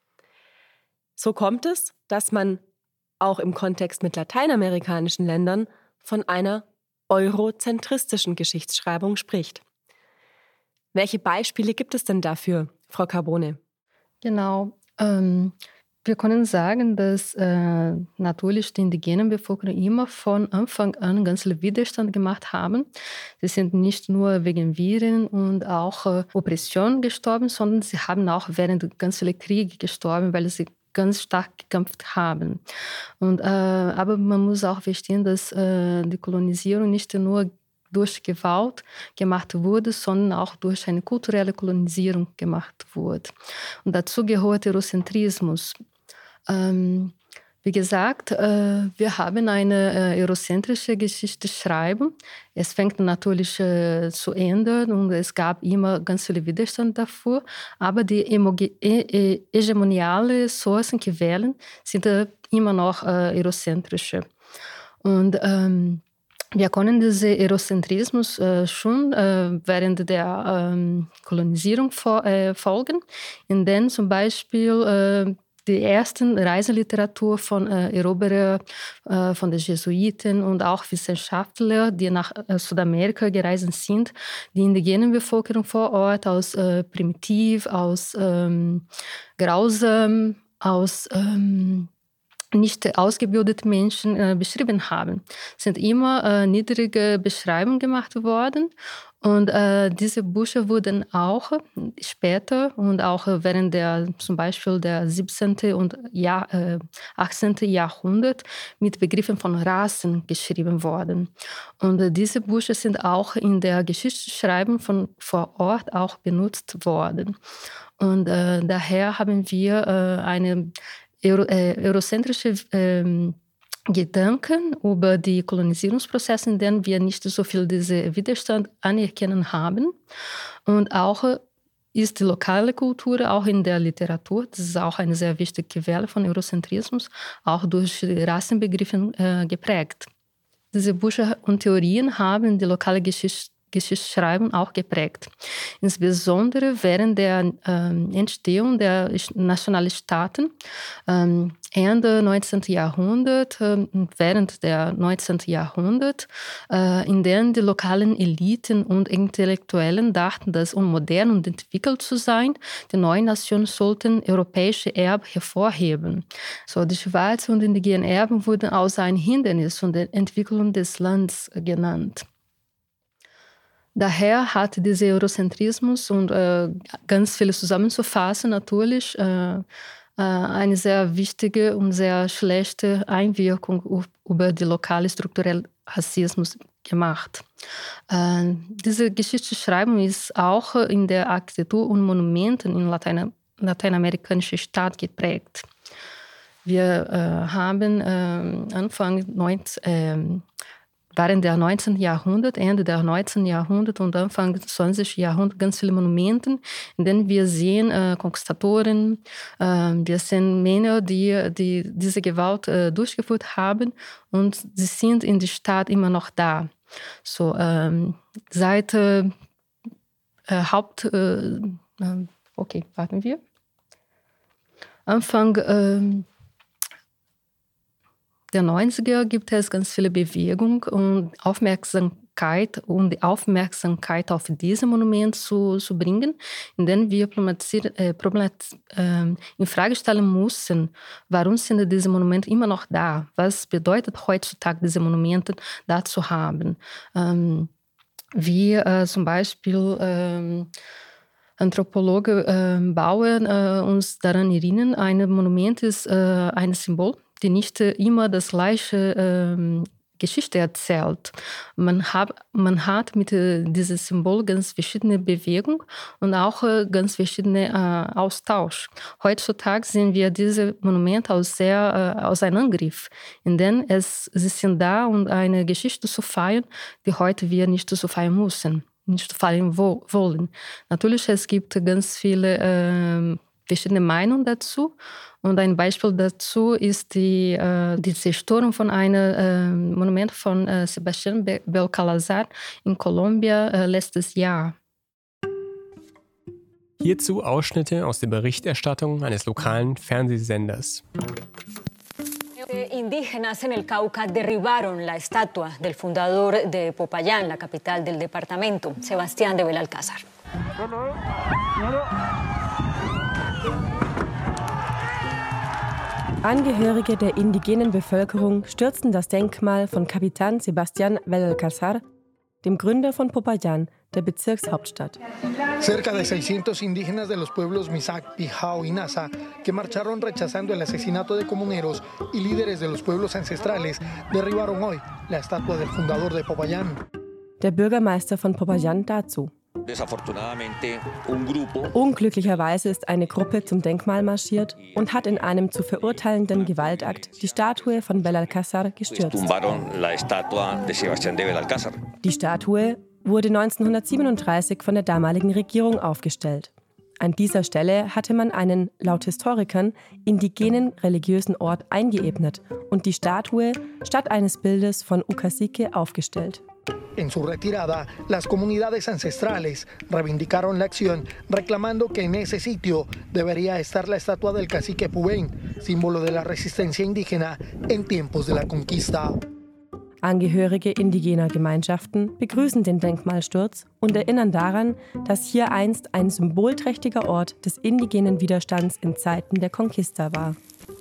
A: So kommt es, dass man auch im Kontext mit lateinamerikanischen Ländern von einer eurozentristischen Geschichtsschreibung spricht. Welche Beispiele gibt es denn dafür, Frau Carbone?
C: Genau. Wir können sagen, dass natürlich die indigenen Bevölkerung immer von Anfang an ganz viel Widerstand gemacht haben. Sie sind nicht nur wegen Viren und auch Oppression gestorben, sondern sie haben auch während ganz viele Kriege gestorben, weil sie ganz stark gekämpft haben. Aber man muss auch verstehen, dass die Kolonisierung nicht nur durch Gewalt gemacht wurde, sondern auch durch eine kulturelle Kolonisierung gemacht wurde. Und dazu gehört Eurozentrismus. Wie gesagt, wir haben eine eurozentrische Geschichtsschreibung. Es fängt natürlich zu ändern und es gab immer ganz viel Widerstand davor. Aber die hegemonialen Sourcenquellen sind immer noch eurozentrische. Und wir können diesen Eurozentrismus schon während der Kolonisierung folgen, indem zum Beispiel die ersten Reiseliteratur von Eroberer, von den Jesuiten und auch Wissenschaftler, die nach Südamerika gereist sind, die indigenen Bevölkerung vor Ort als primitiv, als grausam, als nicht ausgebildete Menschen beschrieben haben. Es sind immer niedrige Beschreibungen gemacht worden. Und diese Bücher wurden auch später und auch während zum Beispiel der 17. und 18. Jahrhundert mit Begriffen von Rassen geschrieben worden. Und diese Bücher sind auch in der Geschichtsschreibung von vor Ort auch benutzt worden. Und daher haben wir eine eurozentrische Gedanken über die Kolonisierungsprozesse, in denen wir nicht so viel diesen Widerstand anerkennen haben. Und auch ist die lokale Kultur auch in der Literatur, das ist auch eine sehr wichtige Quelle von Eurozentrismus, auch durch die Rassenbegriffe geprägt. Diese Bücher und Theorien haben die lokale Geschichtsschreibung auch geprägt. Insbesondere während der Entstehung der Nationalstaaten Ende 19. Jahrhundert, während der 19. Jahrhundert, in denen die lokalen Eliten und Intellektuellen dachten, dass um modern und entwickelt zu sein, die neuen Nationen sollten europäische Erben hervorheben. So, die schwarzen und indigenen Erben wurden als ein Hindernis von der Entwicklung des Landes genannt. Daher hat dieser Eurozentrismus und ganz vieles zusammenzufassen natürlich eine sehr wichtige und sehr schlechte Einwirkung über die lokale strukturelle Rassismus gemacht. Diese Geschichtsschreibung ist auch in der Architektur und Monumenten in lateinamerikanischen Staaten geprägt. Wir haben während der 19. Jahrhundert, Ende der 19. Jahrhundert und Anfang des 20. Jahrhunderts ganz viele Monumenten, in denen wir sehen Konquistadoren, wir sehen Männer, die diese Gewalt durchgeführt haben und sie sind in der Stadt immer noch da. So, seit Anfang der 90er gibt es ganz viele Bewegungen und Aufmerksamkeit, um die Aufmerksamkeit auf dieses Monument zu bringen, in denen wir in Frage stellen müssen, warum sind diese Monumente immer noch da? Was bedeutet heutzutage, diese Monumente da zu haben? Wie zum Beispiel Anthropologe Bauer uns daran erinnern, ein Monument ist ein Symbol, die nicht immer das gleiche Geschichte erzählt. Man hat mit diesem Symbol ganz verschiedene Bewegungen und auch ganz verschiedene Austausch. Heutzutage sehen wir diese Monumente als ein Angriff, in dem sie sind da, um eine Geschichte zu feiern, die heute wir nicht zu feiern müssen, nicht zu feiern wollen. Natürlich, es gibt ganz viele verschiedene Meinungen dazu. Und ein Beispiel dazu ist die Zerstörung von einem Monument von Sebastián Belalcázar in Kolumbien letztes Jahr.
D: Hierzu Ausschnitte aus der Berichterstattung eines lokalen Fernsehsenders.
I: Indígenas en el Cauca derribaron la estatua del fundador de Popayán, la capital del departamento, Sebastián de Belalcázar.
A: Angehörige der indigenen Bevölkerung stürzten das Denkmal von Capitán Sebastián Belalcázar, dem Gründer von Popayán, der Bezirkshauptstadt.
J: Cerca de 600 indígenas de los pueblos Misak, Pijao y Nasa, que marcharon rechazando el asesinato de comuneros y líderes de los pueblos ancestrales, derribaron hoy la estatua del fundador de Popayán.
A: Der Bürgermeister von Popayán dazu. Unglücklicherweise ist eine Gruppe zum Denkmal marschiert und hat in einem zu verurteilenden Gewaltakt die Statue von Belalcázar gestürzt. Die Statue wurde 1937 von der damaligen Regierung aufgestellt. An dieser Stelle hatte man einen, laut Historikern, indigenen religiösen Ort eingeebnet und die Statue statt eines Bildes von Ucacique aufgestellt.
J: En su retirada, las comunidades ancestrales reivindicaron la acción, reclamando que en ese sitio debería estar la estatua del cacique Pubén, símbolo de la resistencia indígena en tiempos de la conquista.
A: Angehörige indigener Gemeinschaften begrüßen den Denkmalsturz und erinnern daran, dass hier einst ein symbolträchtiger Ort des indigenen Widerstands in Zeiten der Conquista war.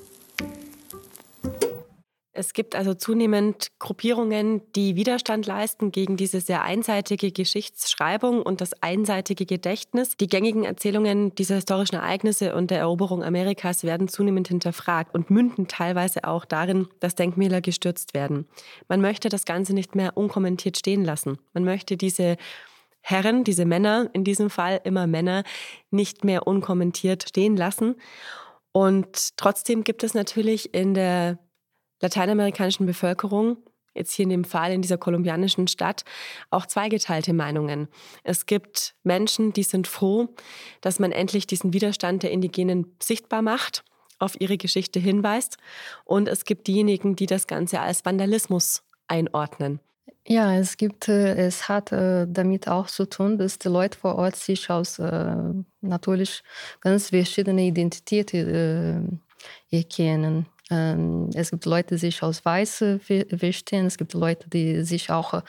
A: Es gibt also zunehmend Gruppierungen, die Widerstand leisten gegen diese sehr einseitige Geschichtsschreibung und das einseitige Gedächtnis. Die gängigen Erzählungen dieser historischen Ereignisse und der Eroberung Amerikas werden zunehmend hinterfragt und münden teilweise auch darin, dass Denkmäler gestürzt werden. Man möchte das Ganze nicht mehr unkommentiert stehen lassen. Man möchte diese Herren, diese Männer, in diesem Fall immer Männer, nicht mehr unkommentiert stehen lassen. Und trotzdem gibt es natürlich in der lateinamerikanischen Bevölkerung, jetzt hier in dem Fall in dieser kolumbianischen Stadt, auch zweigeteilte Meinungen. Es gibt Menschen, die sind froh, dass man endlich diesen Widerstand der Indigenen sichtbar macht, auf ihre Geschichte hinweist. Und es gibt diejenigen, die das Ganze als Vandalismus einordnen.
C: Ja, es hat damit auch zu tun, dass die Leute vor Ort sich aus natürlich ganz verschiedenen Identitäten erkennen. Es gibt Leute, die sich als Weiße verstehen, es gibt Leute, die sich auch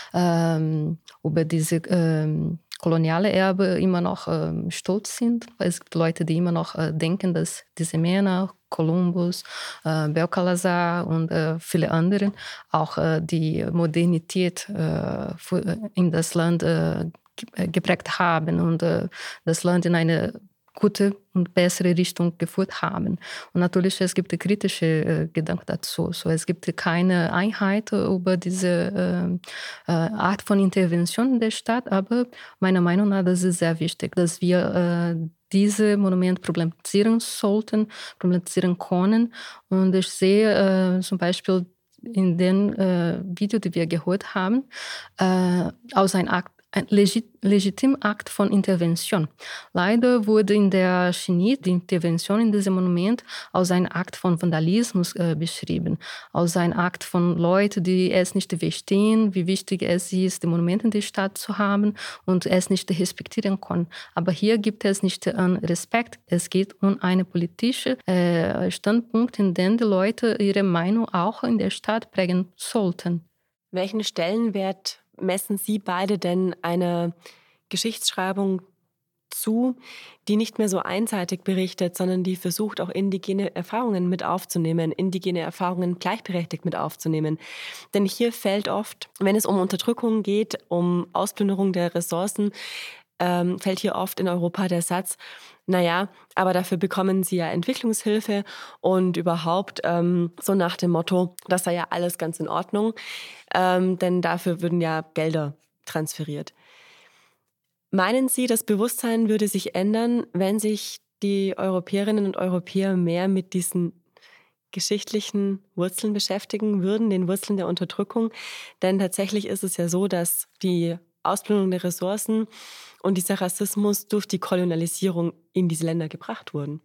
C: über diese koloniale Erbe immer noch stolz sind. Es gibt Leute, die immer noch denken, dass diese Männer, Kolumbus, Belcalazar und viele andere auch die Modernität in das Land geprägt haben und das Land in eine gute und bessere Richtung geführt haben. Und natürlich, es gibt kritische Gedanken dazu. So, es gibt keine Einheit über diese Art von Intervention in der Stadt, aber meiner Meinung nach, das ist sehr wichtig, dass wir diese Monumente problematisieren sollten, problematisieren können. Und ich sehe zum Beispiel in dem Video, die wir gehört haben, aus ein legitimer Akt von Intervention. Leider wurde in der Chemie die Intervention in diesem Monument als ein Akt von Vandalismus beschrieben, als ein Akt von Leuten, die es nicht verstehen, wie wichtig es ist, die Monumente in der Stadt zu haben und es nicht respektieren können. Aber hier gibt es nicht einen Respekt, es geht um einen politischen Standpunkt, in dem die Leute ihre Meinung auch in der Stadt prägen sollten.
A: Welchen Stellenwert messen Sie beide denn einer Geschichtsschreibung zu, die nicht mehr so einseitig berichtet, sondern die versucht, auch indigene Erfahrungen mit aufzunehmen, indigene Erfahrungen gleichberechtigt mit aufzunehmen? Denn hier fällt oft, wenn es um Unterdrückung geht, um Ausplünderung der Ressourcen, fällt hier oft in Europa der Satz, naja, aber dafür bekommen sie ja Entwicklungshilfe und überhaupt so nach dem Motto, das sei ja alles ganz in Ordnung, denn dafür würden ja Gelder transferiert. Meinen Sie, das Bewusstsein würde sich ändern, wenn sich die Europäerinnen und Europäer mehr mit diesen geschichtlichen Wurzeln beschäftigen würden, den Wurzeln der Unterdrückung? Denn tatsächlich ist es ja so, dass die Ausplünderung der Ressourcen und dieser Rassismus durch die Kolonialisierung in diese Länder gebracht wurden.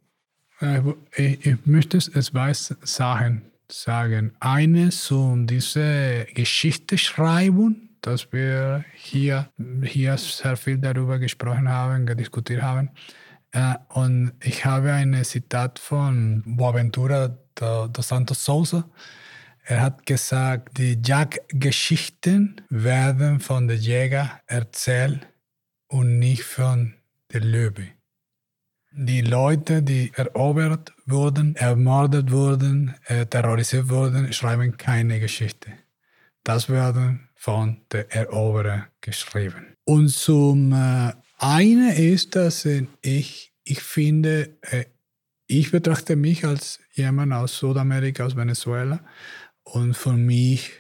B: Ich möchte zwei Sachen sagen. Eines um diese Geschichtsschreibung, dass wir hier sehr viel darüber gesprochen haben, diskutiert haben. Und ich habe ein Zitat von Boaventura dos Santos Sousa. Er hat gesagt, die Jagdgeschichten werden von den Jägern erzählt und nicht von der Löwe. Die Leute, die erobert wurden, ermordet wurden, terrorisiert wurden, schreiben keine Geschichte. Das werden von den Eroberern geschrieben. Und zum einen ist, dass ich finde, ich betrachte mich als jemand aus Südamerika, aus Venezuela. Und für mich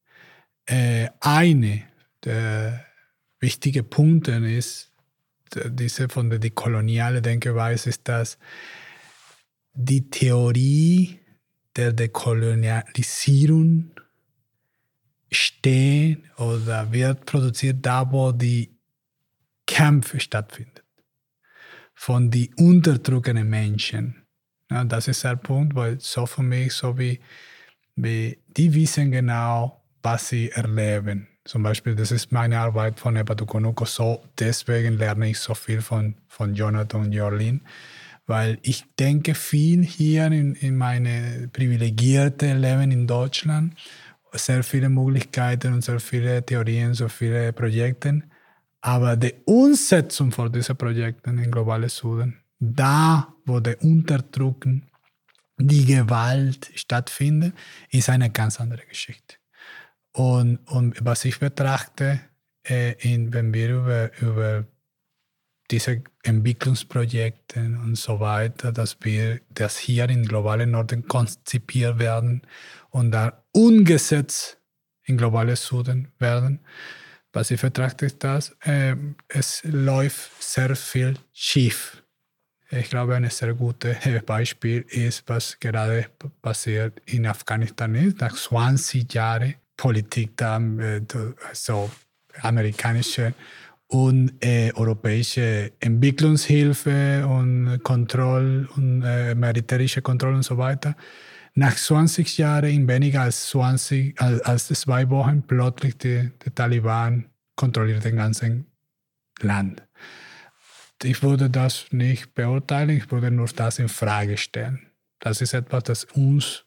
B: eine der wichtigen Punkte ist, diese von der dekolonialen Denkweise, ist, dass die Theorie der Dekolonialisierung steht oder wird produziert da, wo die Kämpfe stattfinden. Von den unterdrückten Menschen. Ja, das ist der Punkt, weil so für mich, so wie die wissen genau, was sie erleben. Zum Beispiel, das ist meine Arbeit von Epatuconuco, so deswegen lerne ich so viel von Jonathan und Jorlin, weil ich denke viel hier in meine privilegierte Leben in Deutschland, sehr viele Möglichkeiten und sehr viele Theorien, so viele Projekte, aber die Umsetzung von diesen Projekten im globalen Süden, da wo die Unterdrückung, die Gewalt stattfindet, ist eine ganz andere Geschichte. Und was ich betrachte, wenn wir über diese Entwicklungsprojekte und so weiter, dass hier im globalen Norden konzipiert werden und da umgesetzt im globalen Süden werden, was ich betrachte, ist, dass es läuft sehr viel schief. Ich glaube, ein sehr gutes Beispiel ist, was gerade passiert in Afghanistan ist, nach 20 Jahren Politik, so amerikanische und europäische Entwicklungshilfe und Kontrolle und militärische Kontrolle und so weiter. nach 20 Jahren, in weniger als 2 Wochen, plötzlich die Taliban kontrolliert den ganzen Land. Ich würde das nicht beurteilen, ich würde nur das in Frage stellen. Das ist etwas, das uns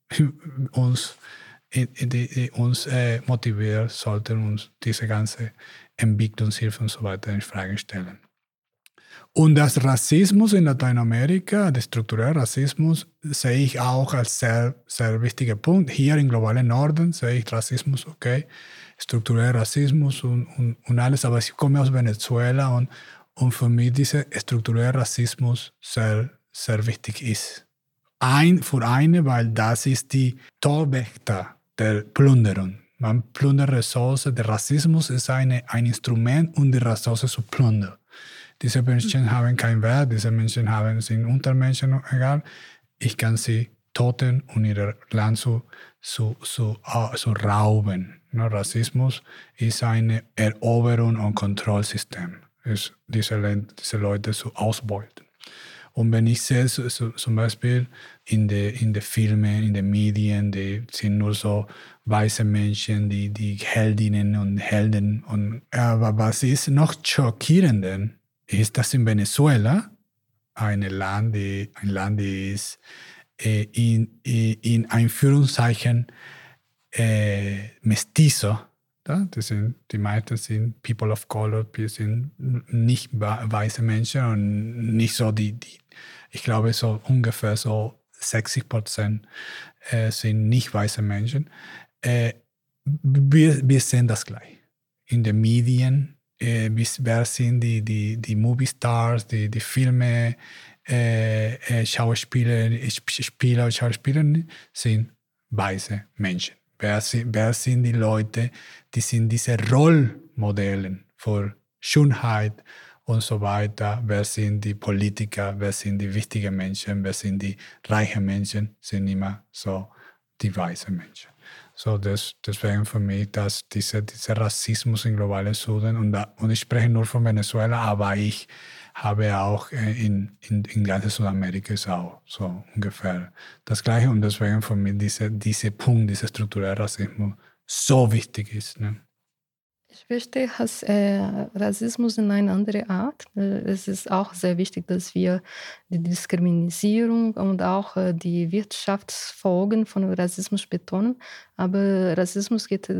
B: motiviert, sollte uns diese ganze Entwicklungshilfe und so weiter in Frage stellen. Und das Rassismus in Lateinamerika, der strukturelle Rassismus, sehe ich auch als sehr, sehr wichtiger Punkt. Hier im globalen Norden sehe ich Rassismus, okay, struktureller Rassismus und alles, aber ich komme aus Venezuela und für mich dieser strukturelle Rassismus sehr, sehr wichtig ist. Weil das ist die Torwächter der Plünderung. Man plündert Ressourcen. Der Rassismus ist ein Instrument, um die Ressourcen zu plündern. Diese Menschen haben keinen Wert, diese Menschen sind Untermenschen, egal. Ich kann sie töten und ihr Land zu rauben. Rassismus ist ein Eroberung- und Kontrollsystem. Ist diese Leute zu ausbeuten. Und wenn ich sehe, zum Beispiel in den Filmen, in den Medien, die sind nur so weiße Menschen, die Heldinnen und Helden. Aber was ist noch schockierender, ist, dass in Venezuela, ein Land, die ist in Einführungszeichen mestizo. Die meisten sind People of Color, die sind nicht weiße Menschen und nicht so ich glaube so ungefähr so 60% sind nicht weiße Menschen. Wir sehen das gleich. In den Medien, wer sind die Movie Stars, die Filme, Spieler und Schauspielerinnen sind weiße Menschen. Wer sind die Leute, die sind diese Rollmodelle für Schönheit und so weiter? Wer sind die Politiker? Wer sind die wichtigen Menschen? Wer sind die reichen Menschen? Sind immer so die weißen Menschen. So deswegen für mich, dass dieser Rassismus im globalen Süden, und ich spreche nur von Venezuela, aber ich habe auch in ganz Südamerika ist auch so ungefähr das Gleiche. Und deswegen für mich dieser Punkt, dieser strukturelle Rassismus so wichtig ist. Ne?
C: Ich verstehe Rassismus in eine andere Art. Es ist auch sehr wichtig, dass wir die Diskriminierung und auch die Wirtschaftsfolgen von Rassismus betonen. Aber Rassismus geht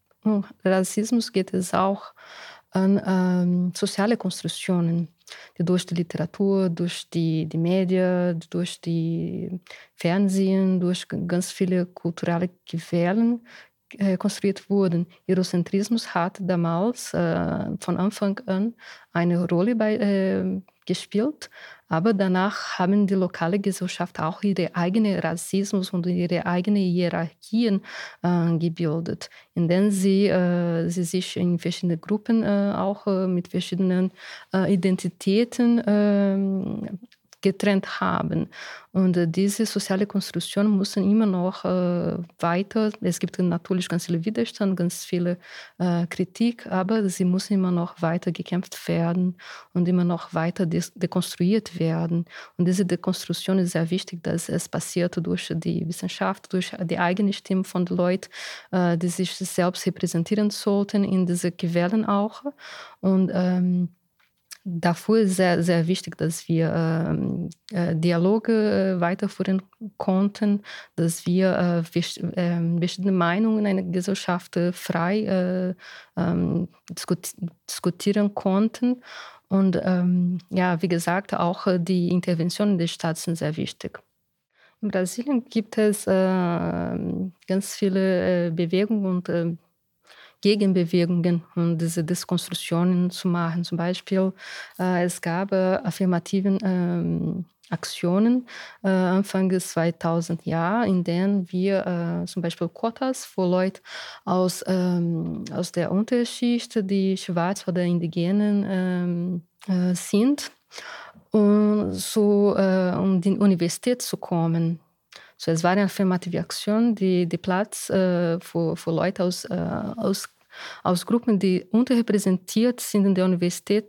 C: es auch an soziale Konstruktionen, die durch die Literatur, durch die Medien, durch die Fernsehen, durch ganz viele kulturelle Quellen konstruiert wurden. Eurozentrismus hat damals von Anfang an eine Rolle gespielt, aber danach haben die lokale Gesellschaft auch ihre eigenen Rassismus und ihre eigenen Hierarchien gebildet, in denen sie sich in verschiedene Gruppen auch mit verschiedenen Identitäten getrennt haben. Und diese soziale Konstruktion müssen immer noch weiter, es gibt natürlich ganz viel Widerstand, ganz viele Kritik, aber sie müssen immer noch weiter gekämpft werden und immer noch weiter dekonstruiert werden. Und diese Dekonstruktion ist sehr wichtig, dass es passiert durch die Wissenschaft, durch die eigene Stimme von den Leuten, die sich selbst repräsentieren sollten in diese Quellen auch. Und dafür ist sehr, sehr wichtig, dass wir Dialoge weiterführen konnten, dass wir verschiedene Meinungen in einer Gesellschaft frei diskutieren konnten. Und wie gesagt, auch die Interventionen des Staates sind sehr wichtig. In Brasilien gibt es ganz viele Bewegungen und Gegenbewegungen, um diese Dekonstruktionen zu machen. Zum Beispiel, es gab affirmativen Aktionen Anfang des 2000 Jahr, in denen wir zum Beispiel Quotas für Leute aus der Unterschicht, die schwarz oder Indigenen sind, um in die Universität zu kommen. So, es war eine affirmative Aktion, die Platz für Leute aus Gruppen, die unterrepräsentiert sind in der Universität,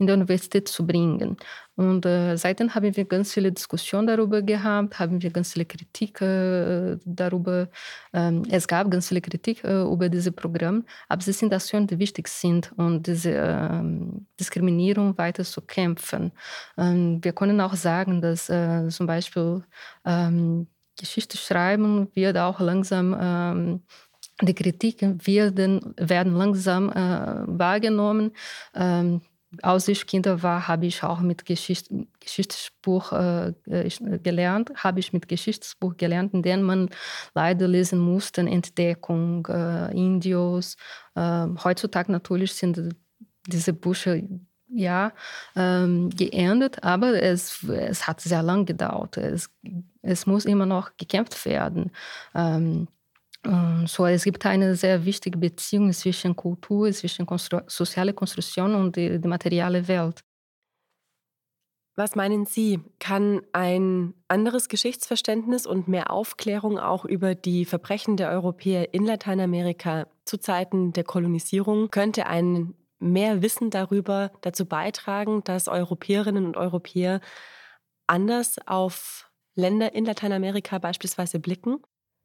C: in der Universität zu bringen. Und seitdem haben wir ganz viele Diskussionen darüber gehabt, haben wir ganz viele Kritik darüber. Es gab ganz viele Kritik über dieses Programm, aber sie sind Aktionen, die wichtig sind, und diese Diskriminierung weiter zu kämpfen. Wir können auch sagen, dass zum Beispiel Geschichte schreiben wird auch langsam, die Kritiken werden langsam wahrgenommen. Als ich Kinder war, habe ich auch mit Geschichtsbuch gelernt, in dem man leider lesen musste, Entdeckung, Indios. Heutzutage natürlich sind diese Bücher geändert, aber es hat sehr lange gedauert. Es muss immer noch gekämpft werden. So, es gibt eine sehr wichtige Beziehung zwischen Kultur, zwischen soziale Konstruktion und die materielle Welt.
A: Was meinen Sie, kann ein anderes Geschichtsverständnis und mehr Aufklärung auch über die Verbrechen der Europäer in Lateinamerika zu Zeiten der Kolonisierung, könnte ein mehr Wissen darüber dazu beitragen, dass Europäerinnen und Europäer anders auf Länder in Lateinamerika beispielsweise blicken?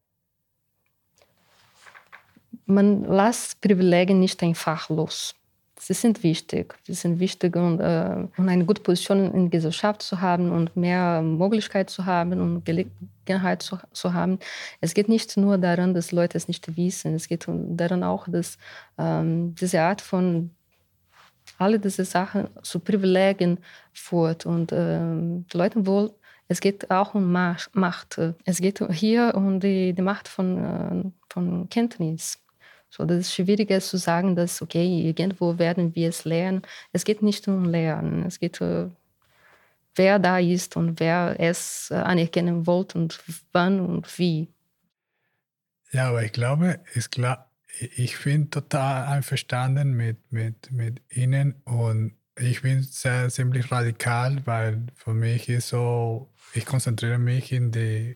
C: Man lässt Privilegien nicht einfach los. Sie sind wichtig. Und eine gute Position in der Gesellschaft zu haben und mehr Möglichkeit zu haben und Gelegenheit zu haben. Es geht nicht nur daran, dass Leute es nicht wissen. Es geht daran auch, dass diese Art von alle diese Sachen zu Privilegien führt. Und die Leute wollen, es geht auch um Macht. Es geht hier um die Macht von Kenntnis. So, das ist schwieriger zu sagen, dass, okay, irgendwo werden wir es lernen. Es geht nicht um Lernen. Es geht, wer da ist und wer es anerkennen wollte und wann und wie.
B: Ja, aber ich glaube, ich bin total einverstanden mit Ihnen, und ich bin ziemlich radikal, weil für mich ist so, ich konzentriere mich in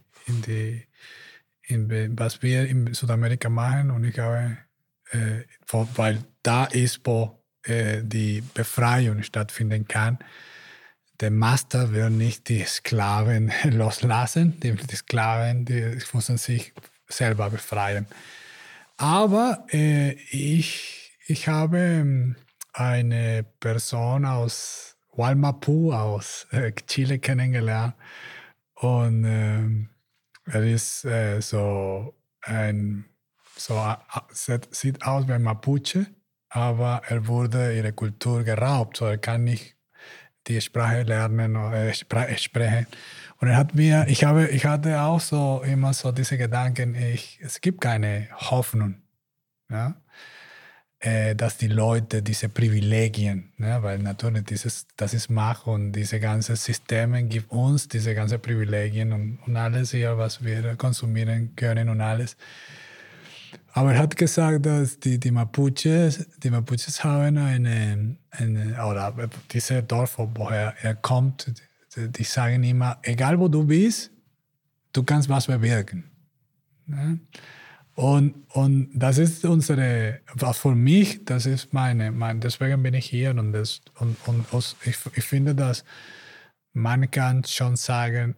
B: was wir in Südamerika machen, und ich glaube, weil da ist, wo die Befreiung stattfinden kann. Der Master will nicht die Sklaven loslassen, die Sklaven, die müssen sich selber befreien. Aber ich habe eine Person aus Wallmapu, aus Chile kennengelernt, und er ist sieht aus wie ein Mapuche, aber er wurde ihre Kultur geraubt, so er kann nicht die Sprache lernen oder sprechen. Und ich hatte auch so immer so diese Gedanken, es gibt keine Hoffnung, ja, dass die Leute diese Privilegien, ja, weil natürlich das ist Macht, und diese ganzen Systeme geben uns diese ganzen Privilegien und alles hier, was wir konsumieren können und alles. Aber er hat gesagt, dass die Mapuches haben oder diese Dorf, woher er kommt, die sagen immer, egal wo du bist, du kannst was bewirken. Ja? Und das ist was für mich, das ist deswegen bin ich hier, und ich finde, dass man kann schon sagen,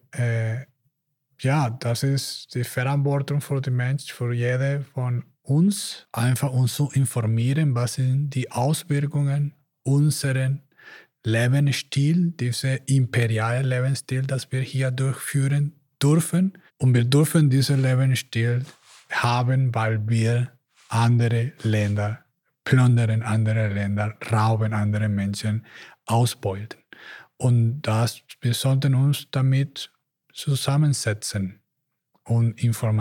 B: ja, das ist die Verantwortung für die Menschen, für jede von uns, einfach uns zu informieren, was sind die Auswirkungen unseres Lebensstils, dieser imperiale Lebensstil, das wir hier durchführen dürfen. Und wir dürfen diesen Lebensstil haben, weil wir andere Länder plündern, andere Länder rauben, andere Menschen ausbeuten. Und wir sollten uns damit zusammensetzen und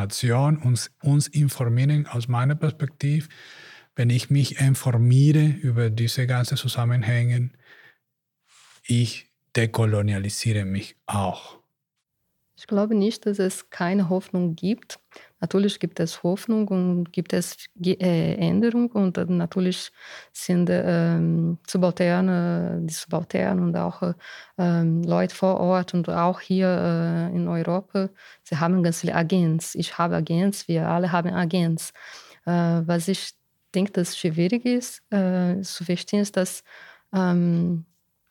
B: uns informieren. Aus meiner Perspektive, wenn ich mich informiere über diese ganzen Zusammenhänge, ich dekolonialisiere mich auch.
C: Ich glaube nicht, dass es keine Hoffnung gibt. Natürlich gibt es Hoffnung und gibt es Änderung, und natürlich sind die Subalternen und auch Leute vor Ort und auch hier in Europa, sie haben ganz viele Agents. Ich habe Agents, wir alle haben Agents. Was ich denke, das schwierig ist zu verstehen, ist, dass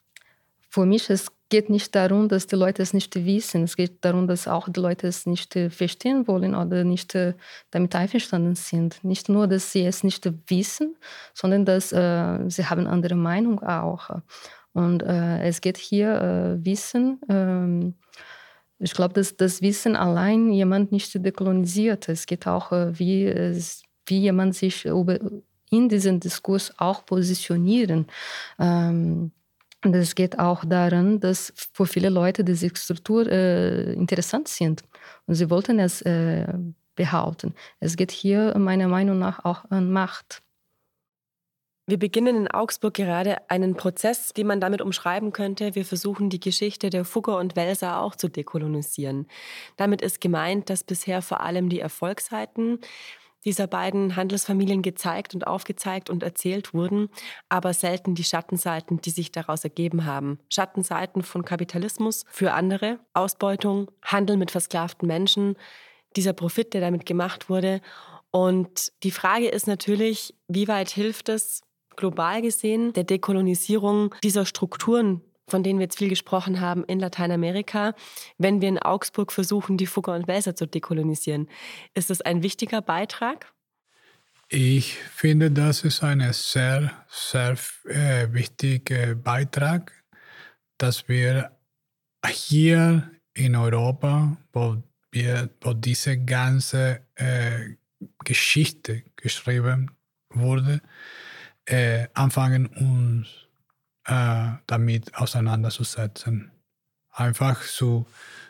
C: für mich, es geht nicht darum, dass die Leute es nicht wissen. Es geht darum, dass auch die Leute es nicht verstehen wollen oder nicht damit einverstanden sind. Nicht nur, dass sie es nicht wissen, sondern dass sie haben andere Meinung auch. Und es geht hier Wissen. Ich glaube, dass das Wissen allein jemand nicht dekolonisiert. Es geht auch, wie jemand sich in diesem Diskurs auch positionieren. Und es geht auch daran, dass für viele Leute diese Struktur interessant sind. Und sie wollten es behalten. Es geht hier meiner Meinung nach auch an Macht.
A: Wir beginnen in Augsburg gerade einen Prozess, den man damit umschreiben könnte. Wir versuchen, die Geschichte der Fugger und Welser auch zu dekolonisieren. Damit ist gemeint, dass bisher vor allem die Erfolgsseiten dieser beiden Handelsfamilien gezeigt und aufgezeigt und erzählt wurden, aber selten die Schattenseiten, die sich daraus ergeben haben. Schattenseiten von Kapitalismus für andere, Ausbeutung, Handel mit versklavten Menschen, dieser Profit, der damit gemacht wurde. Und die Frage ist natürlich, wie weit hilft es global gesehen der Dekolonisierung dieser Strukturen, von denen wir jetzt viel gesprochen haben, in Lateinamerika, wenn wir in Augsburg versuchen, die Fugger und Welser zu dekolonisieren. Ist das ein wichtiger Beitrag?
B: Ich finde, das ist ein sehr, sehr wichtiger Beitrag, dass wir hier in Europa, wo diese ganze Geschichte geschrieben wurde, anfangen uns damit auseinanderzusetzen. Einfach zu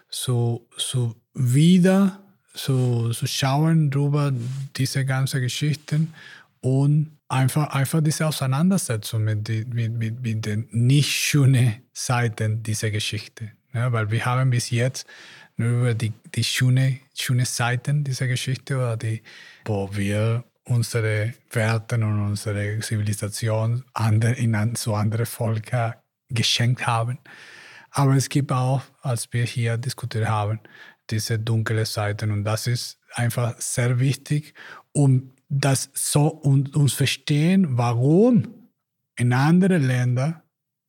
B: schauen über diese ganzen Geschichten und einfach diese Auseinandersetzung mit den nicht schönen Seiten dieser Geschichte. Ja, weil wir haben bis jetzt nur über die schöne Seiten dieser Geschichte, oder wo wir unsere Werte und unsere Zivilisation zu anderen Völkern geschenkt haben. Aber es gibt auch, als wir hier diskutiert haben, diese dunkle Seiten. Und das ist einfach sehr wichtig, um das so uns verstehen, warum in anderen Ländern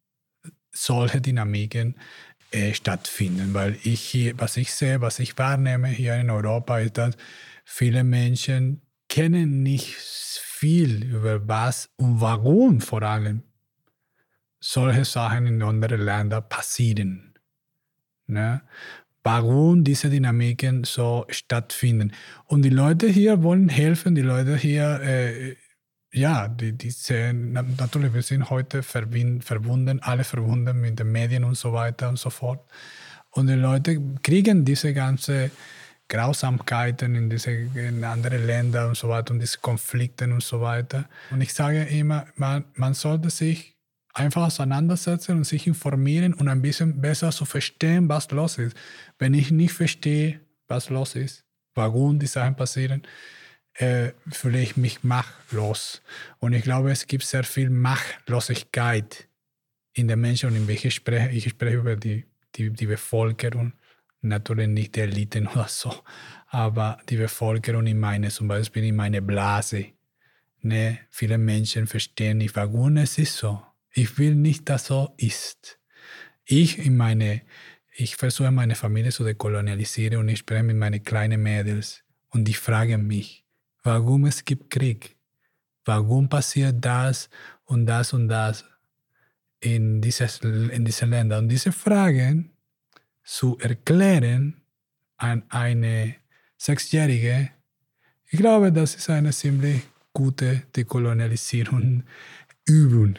B: solche Dynamiken stattfinden. Weil was ich sehe, was ich wahrnehme hier in Europa, ist, dass viele Menschen kennen nicht viel über was und warum vor allem solche Sachen in anderen Ländern passieren. Ne? Warum diese Dynamiken so stattfinden. Und die Leute hier wollen helfen, die Leute hier, die sehen, natürlich, wir sind heute verbunden, alle verbunden mit den Medien und so weiter und so fort. Und die Leute kriegen diese ganze Grausamkeiten in anderen Ländern und so weiter und diese Konflikte und so weiter. Und ich sage immer, man sollte sich einfach auseinandersetzen und sich informieren und ein bisschen besser zu verstehen, was los ist. Wenn ich nicht verstehe, was los ist, warum die Sachen passieren, fühle ich mich machtlos. Und ich glaube, es gibt sehr viel Machtlosigkeit in den Menschen. Und ich spreche über die Bevölkerung, natürlich nicht die Eliten oder so, aber die Bevölkerung zum Beispiel in meine Blase. Ne? Viele Menschen verstehen nicht, warum es ist so. Ich will nicht, dass so ist. Ich versuche meine Familie zu dekolonialisieren und ich spreche mit meinen kleinen Mädels und die fragen mich, warum es gibt Krieg, warum passiert das und das und das in diesen Ländern. Und diese Fragen zu erklären an eine 6-Jährige, ich glaube, das ist eine ziemlich gute Dekolonialisierung Übung.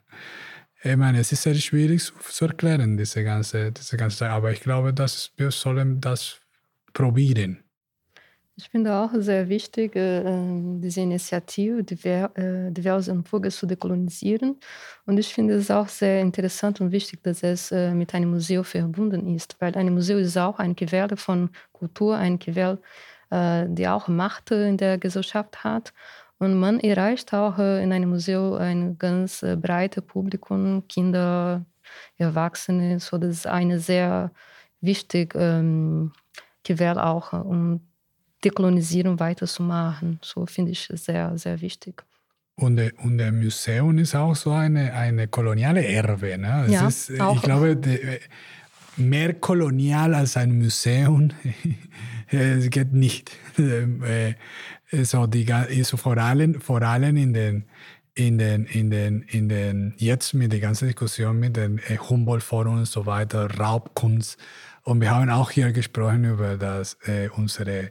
B: Ich meine, es ist sehr schwierig zu erklären, diese ganze Sache, aber ich glaube, dass wir sollen das probieren.
C: Ich finde auch sehr wichtig, diese Initiative, diverse Vögel zu dekolonisieren. Und ich finde es auch sehr interessant und wichtig, dass es mit einem Museum verbunden ist, weil ein Museum ist auch ein Quelle von Kultur, ein Quelle, die auch Macht in der Gesellschaft hat. Und man erreicht auch in einem Museum ein ganz breites Publikum, Kinder, Erwachsene. So, das ist eine sehr wichtige Quelle auch, um Dekolonisierung weiterzumachen. So finde ich sehr, sehr wichtig.
B: Und der Museum ist auch so eine koloniale Erbe. Ne?
C: Ja,
B: ist,
C: auch.
B: Ich glaube, mehr kolonial als ein Museum es geht nicht. So vor allem in den jetzt mit der ganzen Diskussion mit den Humboldt-Forum und so weiter, Raubkunst. Und wir haben auch hier gesprochen über das unsere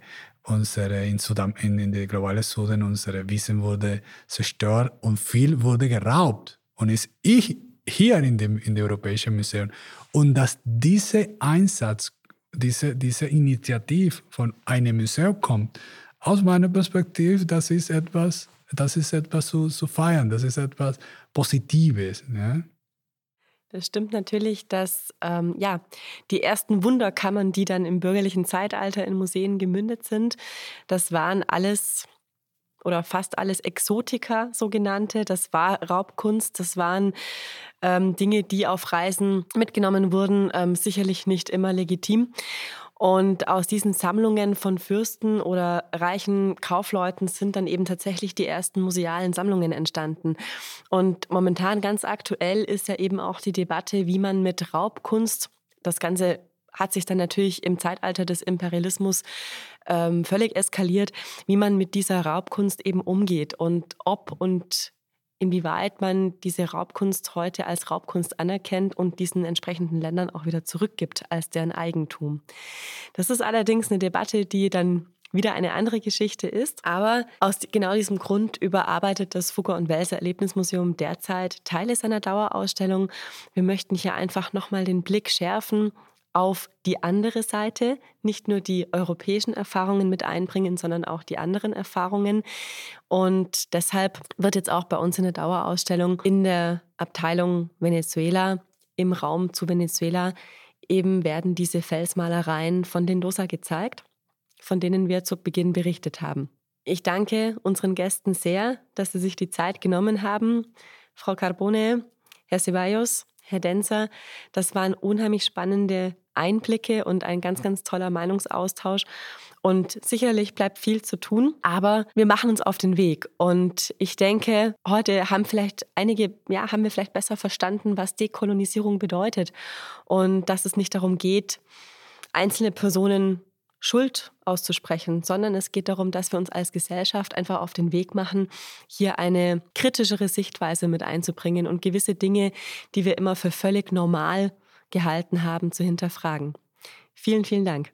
B: in der globalen Süden, unsere Wissen wurde zerstört und viel wurde geraubt. Und ist hier in dem Europäischen Museum. Und dass dieser Einsatz, diese Initiative von einem Museum kommt, aus meiner Perspektive, das ist etwas zu feiern, das ist etwas Positives. Ja?
A: Das stimmt natürlich, dass die ersten Wunderkammern, die dann im bürgerlichen Zeitalter in Museen gemündet sind, das waren alles oder fast alles Exotika, sogenannte. Das war Raubkunst, das waren Dinge, die auf Reisen mitgenommen wurden, sicherlich nicht immer legitim. Und aus diesen Sammlungen von Fürsten oder reichen Kaufleuten sind dann eben tatsächlich die ersten musealen Sammlungen entstanden. Und momentan ganz aktuell ist ja eben auch die Debatte, wie man mit Raubkunst, das Ganze hat sich dann natürlich im Zeitalter des Imperialismus völlig eskaliert, wie man mit dieser Raubkunst eben umgeht und ob und inwieweit man diese Raubkunst heute als Raubkunst anerkennt und diesen entsprechenden Ländern auch wieder zurückgibt als deren Eigentum. Das ist allerdings eine Debatte, die dann wieder eine andere Geschichte ist. Aber aus genau diesem Grund überarbeitet das Fugger und Welser Erlebnismuseum derzeit Teile seiner Dauerausstellung. Wir möchten hier einfach nochmal den Blick schärfen auf die andere Seite, nicht nur die europäischen Erfahrungen mit einbringen, sondern auch die anderen Erfahrungen. Und deshalb wird jetzt auch bei uns in der Dauerausstellung in der Abteilung Venezuela, im Raum zu Venezuela, eben werden diese Felsmalereien von den Dosa gezeigt, von denen wir zu Beginn berichtet haben. Ich danke unseren Gästen sehr, dass sie sich die Zeit genommen haben. Frau Carbone, Herr Ceballos, Herr Denzer, das waren unheimlich spannende Einblicke und ein ganz, ganz toller Meinungsaustausch. Und sicherlich bleibt viel zu tun, aber wir machen uns auf den Weg. Und ich denke, heute haben wir vielleicht besser verstanden, was Dekolonisierung bedeutet. Und dass es nicht darum geht, einzelne Personen Schuld auszusprechen, sondern es geht darum, dass wir uns als Gesellschaft einfach auf den Weg machen, hier eine kritischere Sichtweise mit einzubringen und gewisse Dinge, die wir immer für völlig normal gehalten haben, zu hinterfragen. Vielen, vielen Dank.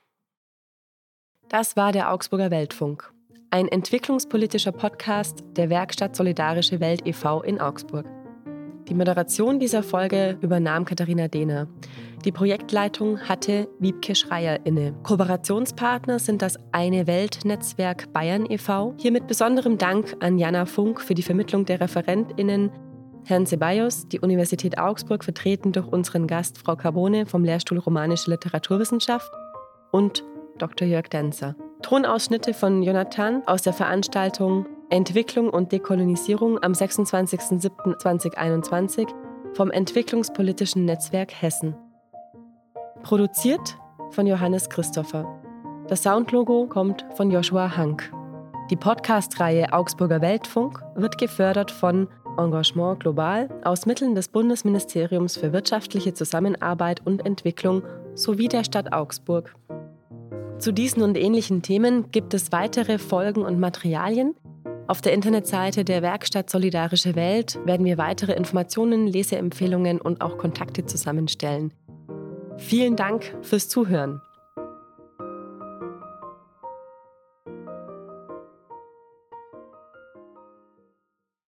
A: Das war der Augsburger Weltfunk, ein entwicklungspolitischer Podcast der Werkstatt Solidarische Welt e.V. in Augsburg. Die Moderation dieser Folge übernahm Katharina Dehner. Die Projektleitung hatte Wiebke Schreier inne. Kooperationspartner sind das Eine Welt-Netzwerk Bayern e.V. Hier mit besonderem Dank an Jana Funk für die Vermittlung der ReferentInnen, Herrn Ceballos, die Universität Augsburg, vertreten durch unseren Gast Frau Carbone vom Lehrstuhl Romanische Literaturwissenschaft und Dr. Jörg Denzer. Tonausschnitte von Jonathan aus der Veranstaltung Entwicklung und Dekolonisierung am 26.07.2021 vom Entwicklungspolitischen Netzwerk Hessen. Produziert von Johannes Christopher. Das Soundlogo kommt von Joshua Hank. Die Podcast-Reihe Augsburger Weltfunk wird gefördert von Engagement Global aus Mitteln des Bundesministeriums für wirtschaftliche Zusammenarbeit und Entwicklung sowie der Stadt Augsburg. Zu diesen und ähnlichen Themen gibt es weitere Folgen und Materialien. Auf der Internetseite der Werkstatt Solidarische Welt werden wir weitere Informationen, Leseempfehlungen und auch Kontakte zusammenstellen. Vielen Dank fürs Zuhören.